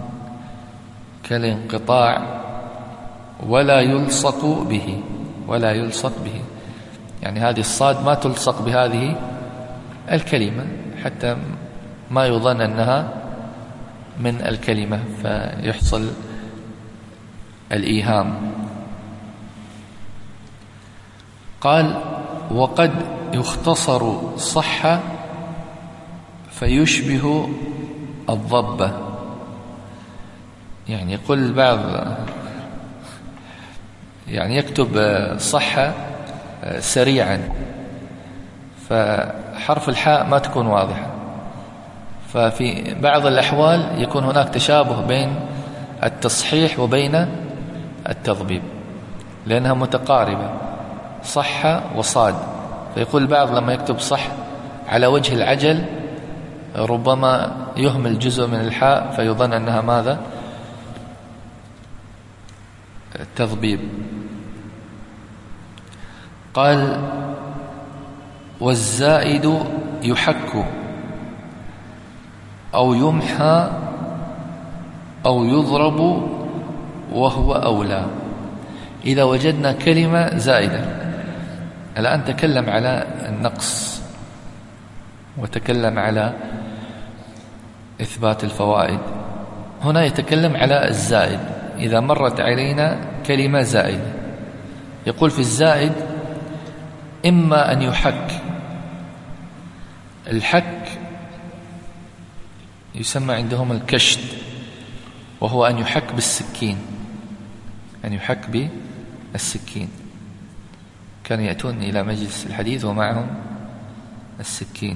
كالانقطاع ولا يلصق به ولا يلصق به يعني هذه الصاد ما تلصق بهذه الكلمة حتى ما يظن أنها من الكلمة فيحصل الإيهام. قال وقد يختصر صح فيشبه الضبة يعني يقول البعض يعني يكتب صح سريعا فحرف الحاء ما تكون واضحة، ففي بعض الأحوال يكون هناك تشابه بين التصحيح وبين التضبيب لأنها متقاربة صح وصاد، فيقول البعض لما يكتب صح على وجه العجل ربما يهمل جزء من الحاء فيظن أنها ماذا؟ تضبيب. قال والزائد يحك أو يمحى أو يضرب وهو أولى. إذا وجدنا كلمة زائدة، الآن تكلم على النقص وتكلم على إثبات الفوائد، هنا يتكلم على الزائد. إذا مرت علينا كلمة زائدة يقول في الزائد إما أن يحك، الحك يسمى عندهم الكشت وهو أن يحك بالسكين، أن يحك بالسكين، كانوا يأتون إلى مجلس الحديث ومعهم السكين.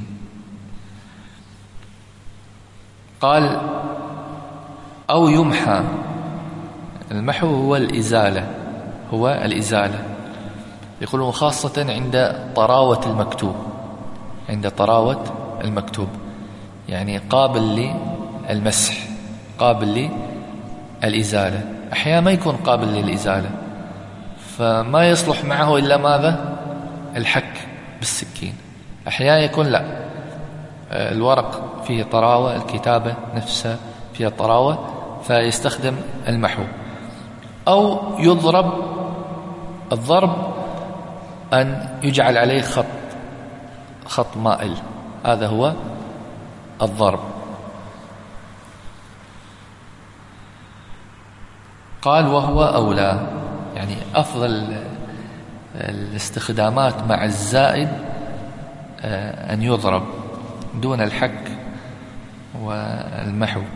قال أو يمحى، المحو هو الإزالة، هو الإزالة يقولون خاصة عند طراوة المكتوب، عند طراوة المكتوب يعني قابل للمسح قابل للإزالة، أحيانا ما يكون قابل للإزالة فما يصلح معه إلا ماذا؟ الحك بالسكين. أحيانا يكون لا، الورق فيه طراوة، الكتابة نفسها فيها طراوة فيستخدم المحو. أو يضرب، الضرب أن يجعل عليه خط خط مائل، هذا هو الضرب. قال وهو أولى، يعني أفضل الاستخدامات مع الزائد أن يضرب دون الحك والمحو.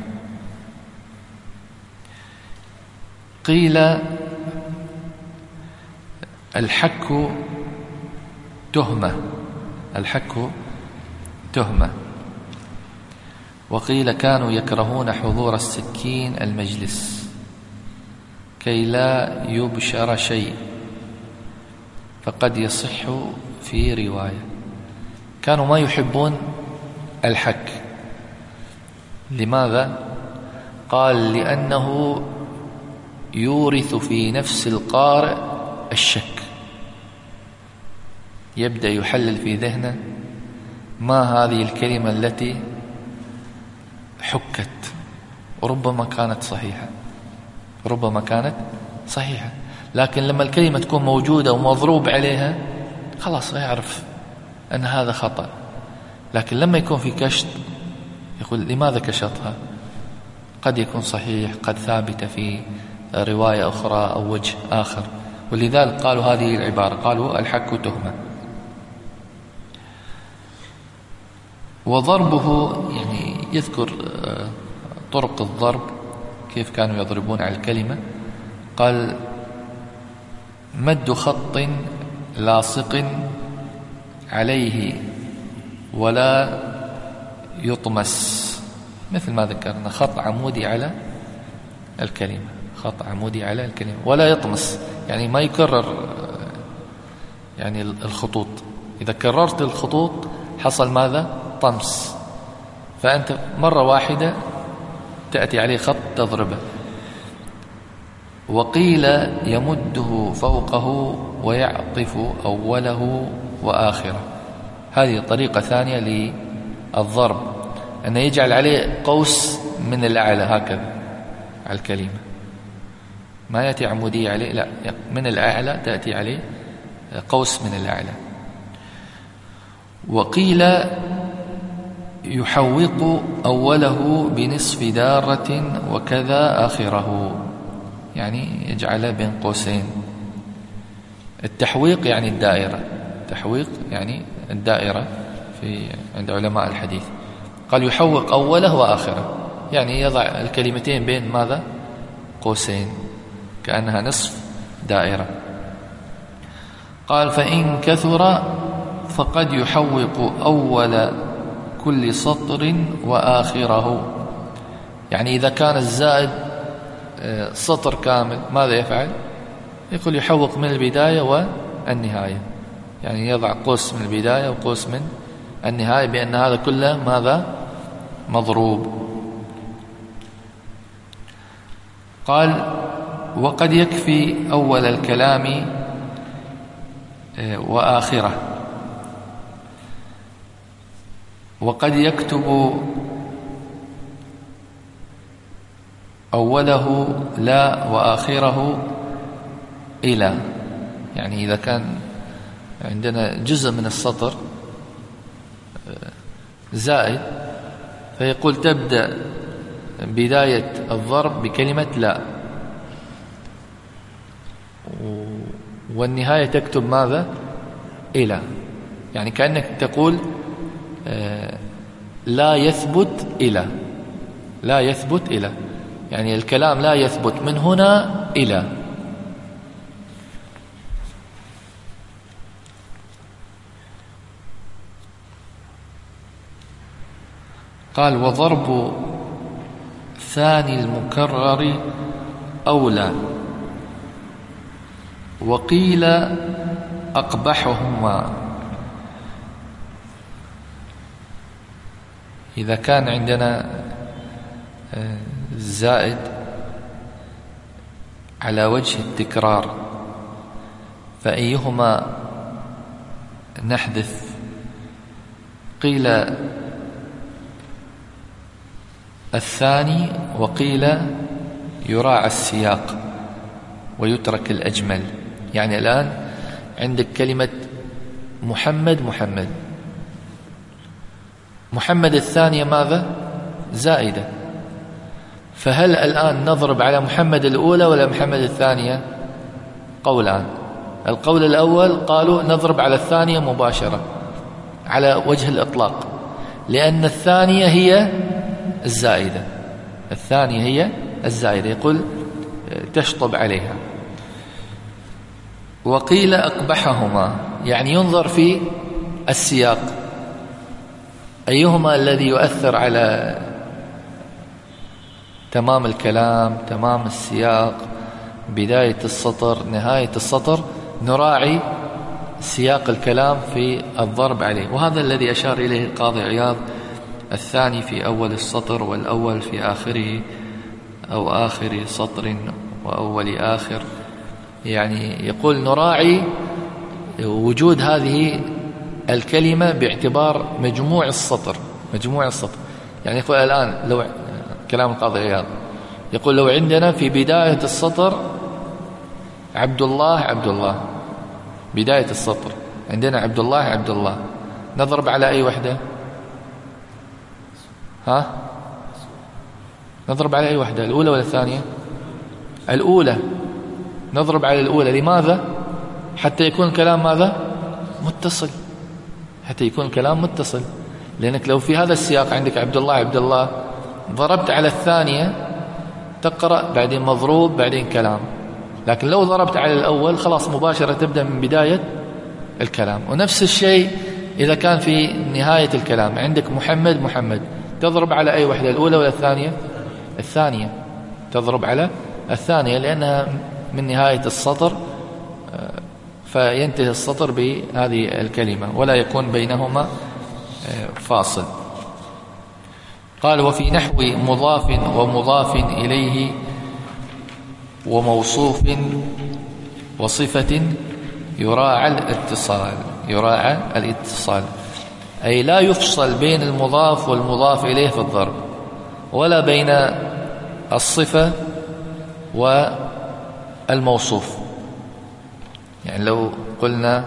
قيل الحك تهمة، الحك تهمة. وقيل كانوا يكرهون حضور السكين المجلس كي لا يبشر شيء فقد يصح في رواية. كانوا ما يحبون الحك، لماذا؟ قال لأنه يورث في نفس القارئ الشك، يبدأ يحلل في ذهنه ما هذه الكلمة التي حكت، ربما كانت صحيحة ربما كانت صحيحة لكن لما الكلمة تكون موجودة ومضروب عليها خلاص يعرف أن هذا خطأ. لكن لما يكون في كشت يقول لماذا كشطها؟ قد يكون صحيح، قد ثابت في رواية أخرى أو وجه آخر، ولذلك قالوا هذه العبارة، قالوا الحك تهمة. وضربه يعني يذكر طرق الضرب كيف كانوا يضربون على الكلمة. قال مد خط لاصق عليه ولا يطمس، مثل ما ذكرنا خط عمودي على الكلمة، خط عمودي على الكلمة ولا يطمس، يعني ما يكرر يعني الخطوط. إذا كررت الخطوط حصل ماذا؟ طمس، فأنت مرة واحدة تأتي عليه خط تضربه. وقيل يمده فوقه ويعطف أوله وآخره. هذه طريقة ثانية للضرب، أن يجعل عليه قوس من الأعلى هكذا على الكلمة، ما يأتي عمودية عليه، لا، من الأعلى تأتي عليه قوس من الأعلى. وقيل يحوق أوله بنصف دارة وكذا آخره، يعني يجعله بين قوسين. التحويق يعني الدائرة، التحويق يعني الدائرة في عند علماء الحديث. قال يحوق أوله وآخره، يعني يضع الكلمتين بين ماذا؟ قوسين، كأنها نصف دائرة. قال فإن كثر فقد يحوق أول كل سطر وآخره، يعني إذا كان الزائد سطر كامل ماذا يفعل؟ يقول يحوق من البداية والنهاية، يعني يضع قوس من البداية وقوس من النهاية، بأن هذا كله ماذا؟ مضروب. قال وقد يكفي أول الكلام وآخره، وقد يكتب أوله لا وآخره إلى، يعني إذا كان عندنا جزء من السطر زائد فيقول تبدأ بداية الضرب بكلمة لا، والنهاية تكتب ماذا؟ إلى، يعني كأنك تقول لا يثبت إلى، لا يثبت إلى، يعني الكلام لا يثبت من هنا إلى. قال وضرب ثاني المكرر أولى، وقيل أقبحهما. إذا كان عندنا زائد على وجه التكرار فأيهما نحذف؟ قيل الثاني، وقيل يراعى السياق ويترك الأجمل. يعني الآن عندك كلمة محمد محمد، محمد الثانية ماذا؟ زائدة، فهل الآن نضرب على محمد الأولى ولا محمد الثانية؟ قولان. القول الأول قالوا نضرب على الثانية مباشرة على وجه الإطلاق، لأن الثانية هي الزائدة، الثانية هي الزائدة، يقول تشطب عليها. وقيل أقبحهما، يعني ينظر في السياق أيهما الذي يؤثر على تمام الكلام، تمام السياق، بداية السطر نهاية السطر، نراعي سياق الكلام في الضرب عليه. وهذا الذي أشار إليه القاضي عياض، الثاني في أول السطر والأول في آخره، أو آخر سطر وأول آخر، يعني يقول نراعي وجود هذه الكلمة باعتبار مجموع السطر، مجموع السطر. يعني يقول الآن لو كلام القاضي عياض يقول لو عندنا في بداية السطر عبد الله عبد الله، بداية السطر عندنا عبد الله عبد الله، نضرب على أي وحدة؟ ها؟ نضرب على أي وحدة، الأولى ولا الثانية؟ الأولى، نضرب على الأولى. لماذا؟ حتى يكون الكلام ماذا؟ متصل، حتى يكون الكلام متصل. لأنك لو في هذا السياق عندك عبد الله عبد الله، ضربت على الثانية تقرأ بعدين مضروب بعدين كلام، لكن لو ضربت على الأول خلاص مباشرة تبدأ من بداية الكلام. ونفس الشيء إذا كان في نهاية الكلام عندك محمد محمد، تضرب على أي وحدة، الأولى ولا الثانية؟ الثانية، تضرب على الثانية لأنها من نهاية السطر، فينتهي السطر بهذه الكلمة ولا يكون بينهما فاصل. قال وفي نحو مضاف ومضاف إليه وموصوف وصفة يراعى الاتصال يراعى الاتصال أي لا يفصل بين المضاف والمضاف إليه في الضرب، ولا بين الصفة والموصوف. يعني لو قلنا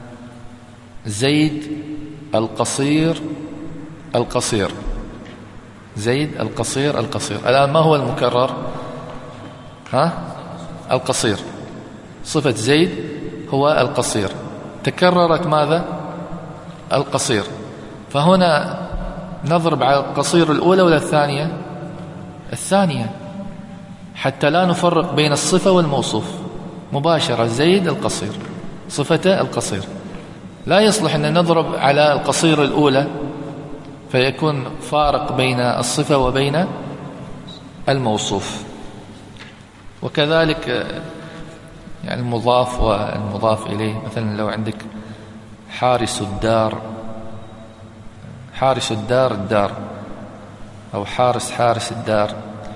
زيد القصير القصير، زيد القصير القصير، الآن ما هو المكرر؟ ها؟ القصير. صفة زيد هو القصير، تكررت ماذا؟ القصير. فهنا نضرب على القصير الأولى ولا الثانية؟ الثانية، حتى لا نفرق بين الصفة والموصوف، مباشرة زيد القصير، صفته القصير. لا يصلح أن نضرب على القصير الأولى فيكون فارق بين الصفة وبين الموصوف. وكذلك يعني المضاف والمضاف إليه، مثلا لو عندك حارس الدار، حارس الدار الدار، أو حارس حارس الدار،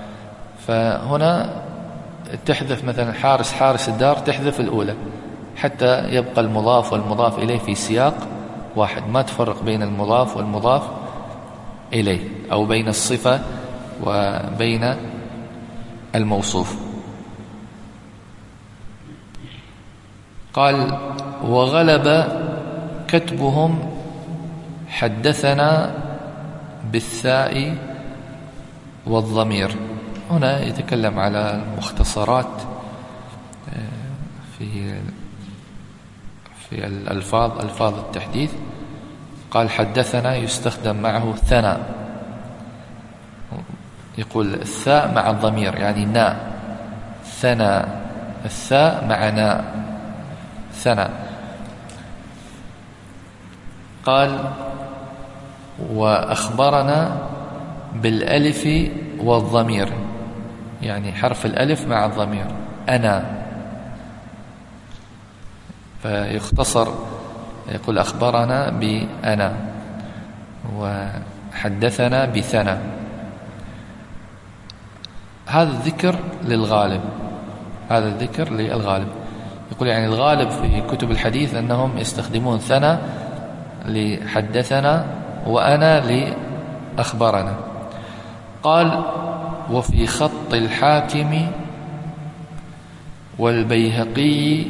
فهنا تحذف مثلا حارس حارس الدار، تحذف الأولى حتى يبقى المضاف والمضاف إليه في سياق واحد، ما تفرق بين المضاف والمضاف إليه، أو بين الصفة وبين الموصوف. قال وغلب كتبهم حدثنا بالثاء والضمير. هنا يتكلم على المختصرات في في الألفاظ، ألفاظ التحديث. قال حدثنا يستخدم معه ثنا، يقول الثاء مع الضمير يعني نا، ثنا، الثاء مع نا، ثنا. قال وأخبرنا بالألف والضمير، يعني حرف الألف مع الضمير، أنا، فيختصر يقول أخبرنا بأنا، وحدثنا بثنا. هذا الذكر للغالب، هذا الذكر للغالب. يقول يعني الغالب في كتب الحديث أنهم يستخدمون ثنا لحدثنا وأنا لأخبرنا. قال وفي خط الحاكم والبيهقي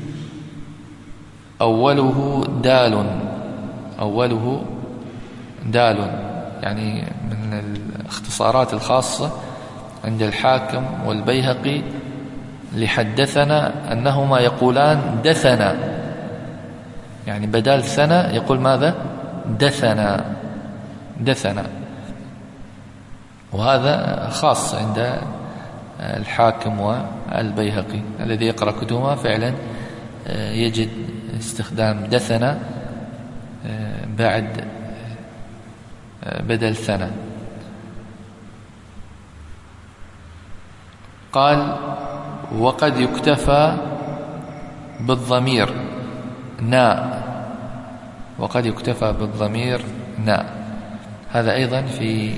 أوله دال، أوله دال، يعني من الاختصارات الخاصة عند الحاكم والبيهقي لحدثنا أنهما يقولان دثنا، يعني بدال ثنا يقول ماذا؟ دثنا، دثنا. وهذا خاص عند الحاكم والبيهقي، الذي يقرأ كتبهما فعلا يجد استخدام دثنا بعد بدل ثنا. قال وقد يكتفى بالضمير نا، وقد يكتفى بالضمير نا. هذا أيضا في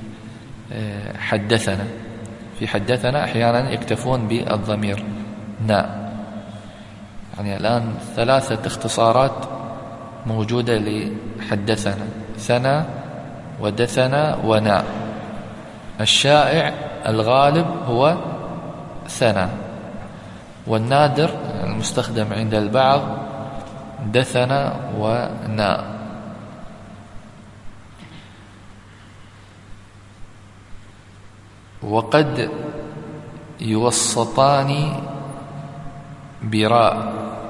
حدثنا، في حدثنا أحيانا يكتفون بالضمير نا. يعني الآن ثلاثة اختصارات موجودة لحدثنا، ثنا ودثنا ونا. الشائع الغالب هو ثنا، والنادر المستخدم عند البعض دثنا ونا. وقد يوسطان براء.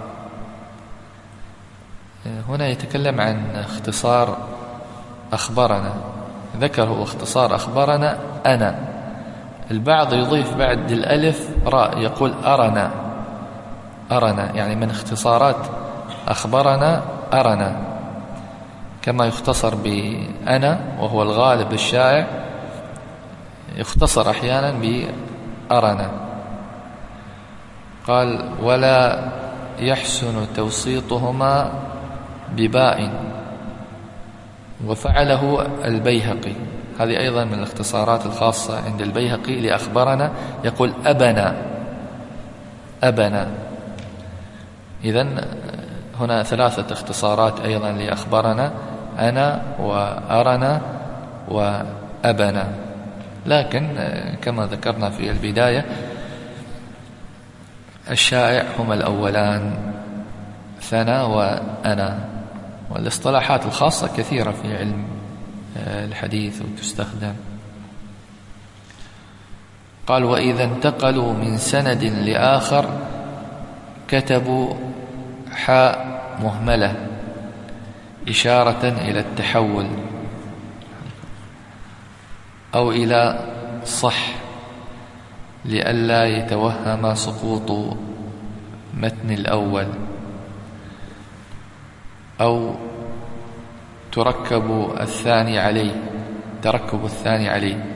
هنا يتكلم عن اختصار أخبرنا، ذكره اختصار أخبرنا أنا. البعض يضيف بعد الألف راء يقول أرنا، أرنا، يعني من اختصارات أخبرنا أرنا، كما يختصر بأنا وهو الغالب الشائع، يختصر أحيانا بأرنا. قال ولا يحسن توسيطهما بباء، وفعله البيهقي. هذه أيضا من الاختصارات الخاصة عند البيهقي لأخبرنا، يقول أبنا، وأبنا. إذن هنا ثلاثة اختصارات أيضا لأخبرنا: أنا وأرنا وأبنا. لكن كما ذكرنا في البداية الشائع هما الأولان ثنا وأنا، والاصطلاحات الخاصة كثيرة في علم الحديث وتستخدم. قال: وإذا انتقلوا من سند لآخر كتبوا حاء مهملة إشارة إلى التحول أو إلى صح لئلا يتوهم سقوط متن الأول، أو تركب الثاني عليه تركب الثاني عليه.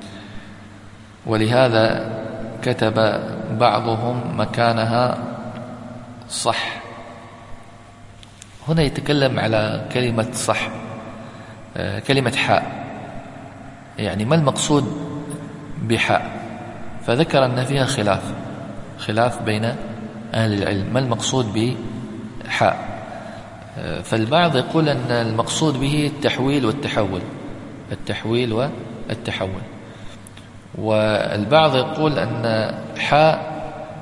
ولهذا كتب بعضهم مكانها صح. هنا يتكلم على كلمة صح، كلمة حاء، يعني ما المقصود بحاء؟ فذكر أن فيها خلاف خلاف بين أهل العلم، ما المقصود بحاء؟ فالبعض يقول أن المقصود به التحويل والتحول التحويل والتحول والبعض يقول أن حاء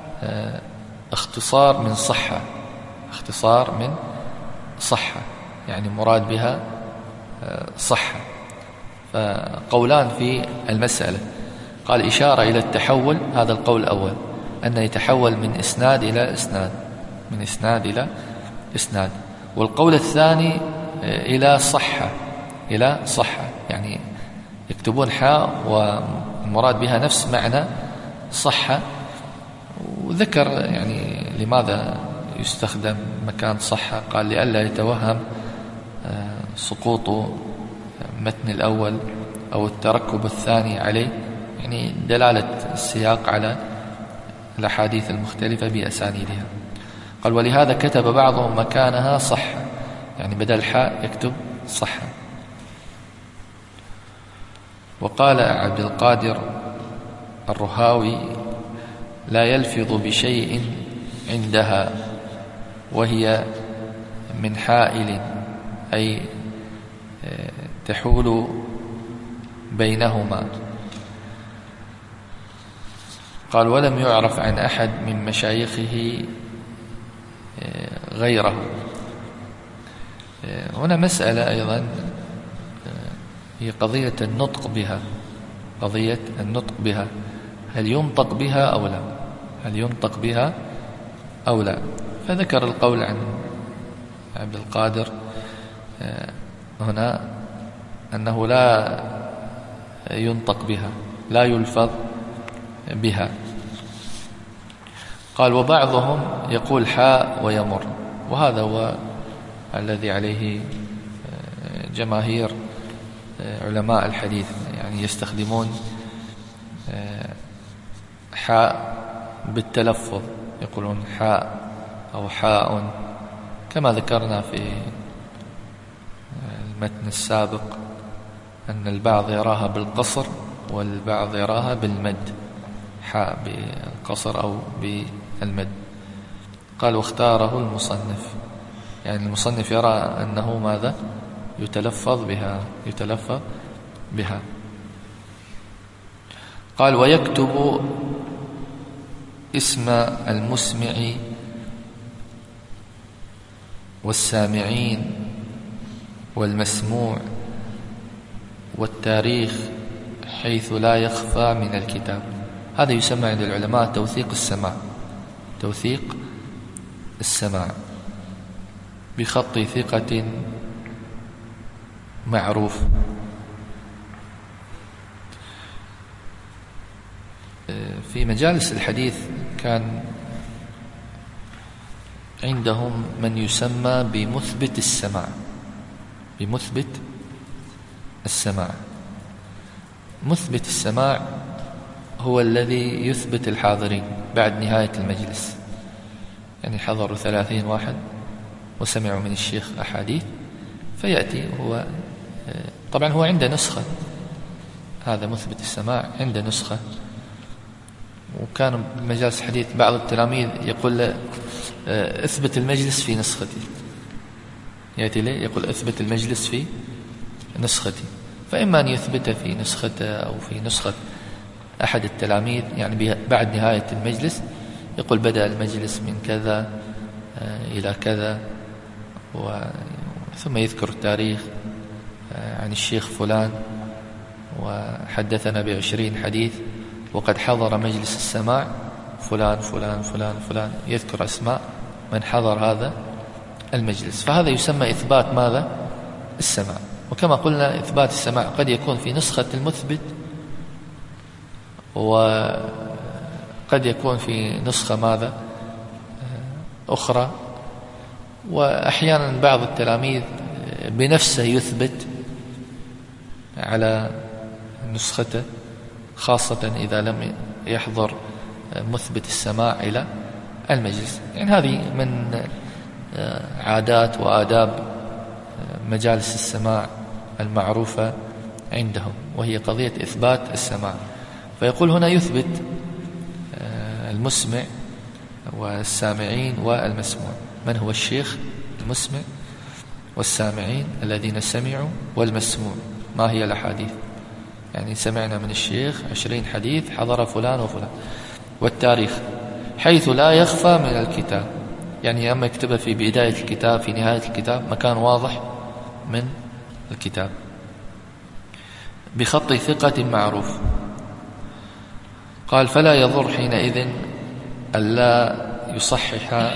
اختصار من صحة اختصار من صحة يعني مراد بها صحة. فقولان في المسألة. قال: إشارة إلى التحول، هذا القول الأول، أن يتحول من إسناد إلى إسناد من إسناد إلى إسناد. والقول الثاني إلى صحة إلى صحة يعني يكتبون حاء والمراد بها نفس معنى صحة. وذكر يعني لماذا يستخدم مكان صحة. قال: لئلا يتوهم سقوط متن الأول أو التركب الثاني عليه، يعني دلالة السياق على الأحاديث المختلفة بأسانيدها. قال: ولهذا كتب بعضهم مكانها صحة، يعني بدل حاء يكتب صحة. وقال عبد القادر الرهاوي: لا يلفظ بشيء عندها وهي من حائل، أي تحول بينهما. قال: ولم يعرف عن أحد من مشايخه غيره. هنا مسألة أيضا هي قضية النطق بها قضية النطق بها هل ينطق بها أو لا هل ينطق بها أو لا. فذكر القول عن عبد القادر هنا أنه لا ينطق بها لا يلفظ بها. قال: وبعضهم يقول حاء ويمر، وهذا هو الذي عليه جماهير علماء الحديث، يعني يستخدمون حاء بالتلفظ، يقولون حاء أو حاء، كما ذكرنا في المتن السابق أن البعض يراها بالقصر والبعض يراها بالمد، حاء بالقصر أو بالمد. قال: واختاره المصنف، يعني المصنف يرى أنه ماذا يتلفظ بها يتلفظ بها. قال: ويكتب اسم المسمع والسامعين والمسموع والتاريخ حيث لا يخفى من الكتاب. هذا يسمى عند العلماء توثيق السماع توثيق السماع بخط ثقة معروف. في مجالس الحديث كان عندهم من يسمى بمثبت السماع بمثبت السماع مثبت السماع هو الذي يثبت الحاضرين بعد نهاية المجلس، يعني حضروا ثلاثين واحد وسمعوا من الشيخ أحاديث، فيأتي هو طبعا هو عنده نسخة، هذا مثبت السماع عنده نسخة وكان بمجالس الحديث بعض التلاميذ يقول له اثبت المجلس في نسختي، يأتي لي يقول اثبت المجلس في نسختي، فإما أن يثبت في نسخته أو في نسخة أحد التلاميذ، يعني بعد نهاية المجلس يقول بدأ المجلس من كذا إلى كذا، ثم يذكر التاريخ عن الشيخ فلان وحدثنا بعشرين حديث وقد حضر مجلس السماع فلان فلان فلان فلان، يذكر أسماء من حضر هذا المجلس. فهذا يسمى إثبات ماذا؟ السماع. وكما قلنا إثبات السماع قد يكون في نسخة المثبت وقد يكون في نسخة ماذا أخرى، وأحيانا بعض التلاميذ بنفسه يثبت على نسخته، خاصة إذا لم يحضر مثبت السماع إلى المجلس. يعني هذه من عادات وآداب مجالس السماع المعروفة عندهم، وهي قضية إثبات السماع. فيقول هنا يثبت المسمع والسامعين والمسموع. من هو الشيخ؟ المسمع والسامعين الذين سمعوا، والمسموع ما هي الأحاديث، يعني سمعنا من الشيخ عشرين حديث حضر فلان وفلان. والتاريخ حيث لا يخفى من الكتاب، يعني أما يكتبه في بداية الكتاب في نهاية الكتاب مكان واضح من الكتاب، بخط ثقة معروف. قال فلا يضر حينئذ ألا يصحح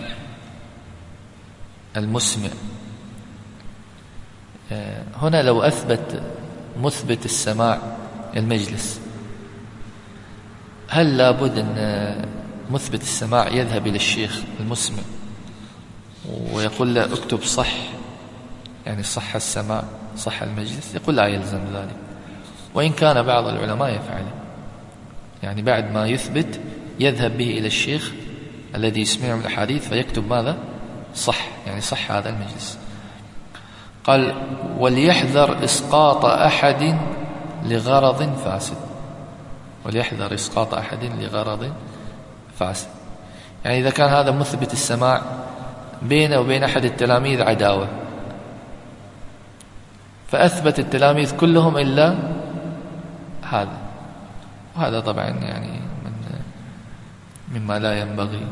المسمع. هنا لو أثبت مثبت السماع المجلس، هل لابد أن مثبت السماع يذهب إلى الشيخ المسمع ويقول له اكتب صح، يعني صح السماع صح المجلس؟ يقول لا يلزم ذلك، وإن كان بعض العلماء يفعله، يعني بعد ما يثبت يذهب به إلى الشيخ الذي يسمعه من الحديث فيكتب ماذا؟ صح، يعني صح هذا المجلس. قال وليحذر إسقاط أحد لغرض فاسد، وليحذر إسقاط أحد لغرض فاسد، يعني إذا كان هذا مثبت السماع بينه وبين أحد التلاميذ عداوة، فأثبت التلاميذ كلهم إلا هذا، وهذا طبعا يعني من مما لا ينبغي.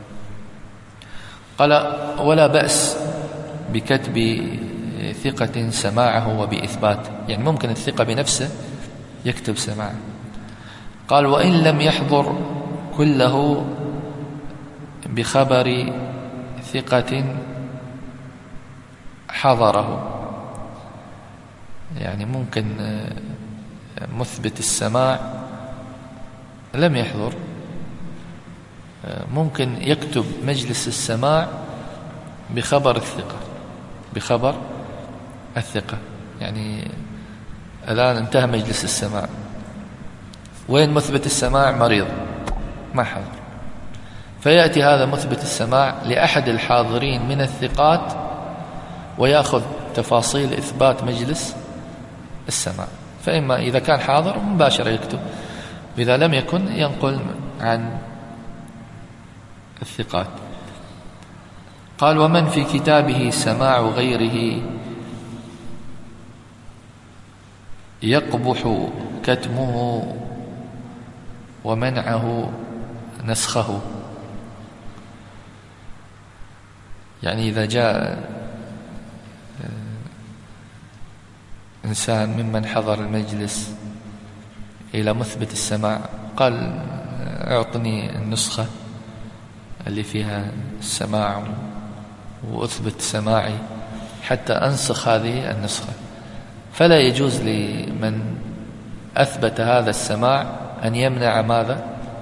قال ولا بأس بكتب ثقة سماعه وبإثبات، يعني ممكن الثقة بنفسه يكتب سماعه. قال وإن لم يحضر كله بخبر ثقة حضره، يعني ممكن مثبت السماع لم يحضر، ممكن يكتب مجلس السماع بخبر الثقة، بخبر الثقة. يعني الآن انتهى مجلس السماع، وين مثبت السماع؟ مريض ما حضر، فيأتي هذا مثبت السماع لأحد الحاضرين من الثقات ويأخذ تفاصيل إثبات مجلس السماع، فإما إذا كان حاضر مباشرة يكتب، وإذا لم يكن ينقل عن الثقات. قال ومن في كتابه سماع غيره يقبح كتمه ومنعه نسخه، يعني إذا جاء إنسان ممن حضر المجلس إلى مثبت السماع قال أعطني النسخة اللي فيها السماع وأثبت سماعي حتى أنسخ هذه النسخة، فلا يجوز لمن أثبت هذا السماع أن يمنع ماذا؟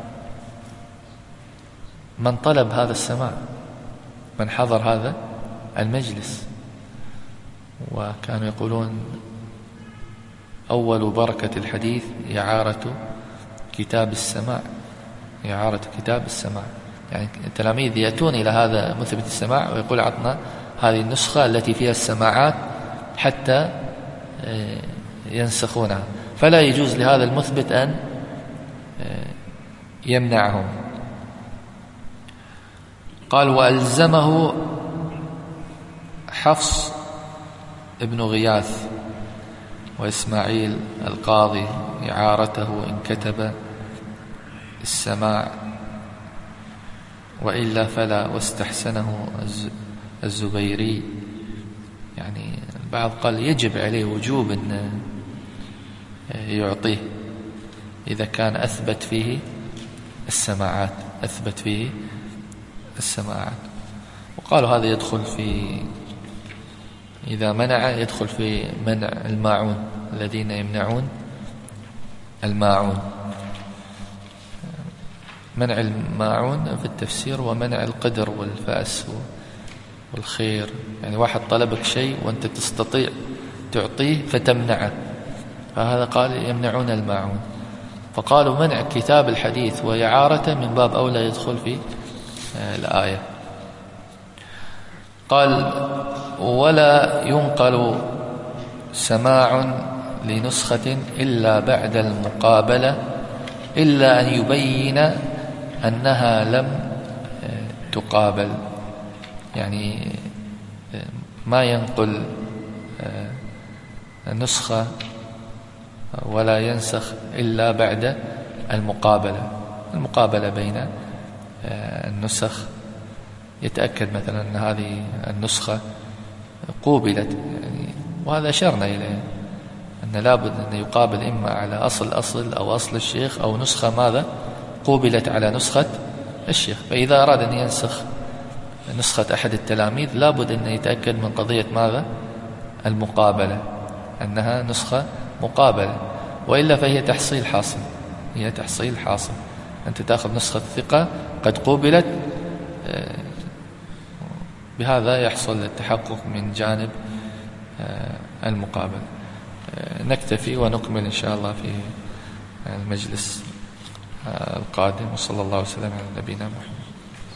من طلب هذا السماع، من حضر هذا المجلس. وكانوا يقولون أول بركة الحديث إعارة كتاب السماع، إعارة كتاب السماع، يعني التلاميذ يأتون إلى هذا مثبت السماع ويقول عطنا هذه النسخة التي فيها السماعات حتى ينسخونها، فلا يجوز لهذا المثبت أن يمنعهم. قال وألزمه حفص ابن غياث وإسماعيل القاضي إعارته إن كتب السماع، وإلا فلا، واستحسنه الزبيري. يعني البعض قال يجب عليه وجوب أن يعطيه إذا كان أثبت فيه السماعات أثبت فيه السماعات. وقالوا هذا يدخل في، إذا منع يدخل في منع الماعون، الذين يمنعون الماعون. منع الماعون في التفسير ومنع القدر والفأس والخير. يعني واحد طلبك شيء وأنت تستطيع تعطيه فتمنعه، فهذا قال يمنعون الماعون. فقالوا منع كتاب الحديث وإعارته من باب أولى يدخل في الآية. قال ولا ينقل سماع لنسخة إلا بعد المقابلة، إلا أن يبين أنها لم تقابل. يعني ما ينقل النسخة ولا ينسخ إلا بعد المقابلة. المقابلة بين النسخ، يتأكد مثلا أن هذه النسخة قوبلت، يعني وهذا أشرنا إليه أن لابد أن يقابل إما على أصل أصل أو أصل الشيخ، أو نسخة ماذا قوبلت على نسخة الشيخ. فإذا أراد أن ينسخ نسخة أحد التلاميذ لابد أن يتأكد من قضية ماذا المقابلة، أنها نسخة مقابلة، وإلا فهي تحصيل حاصل، هي تحصيل حاصل. أنت تأخذ نسخة ثقة قد قوبلت، بهذا يحصل التحقق من جانب المقابل. نكتفي ونكمل إن شاء الله في المجلس القادم، وصلى الله وسلم على نبينا محمد.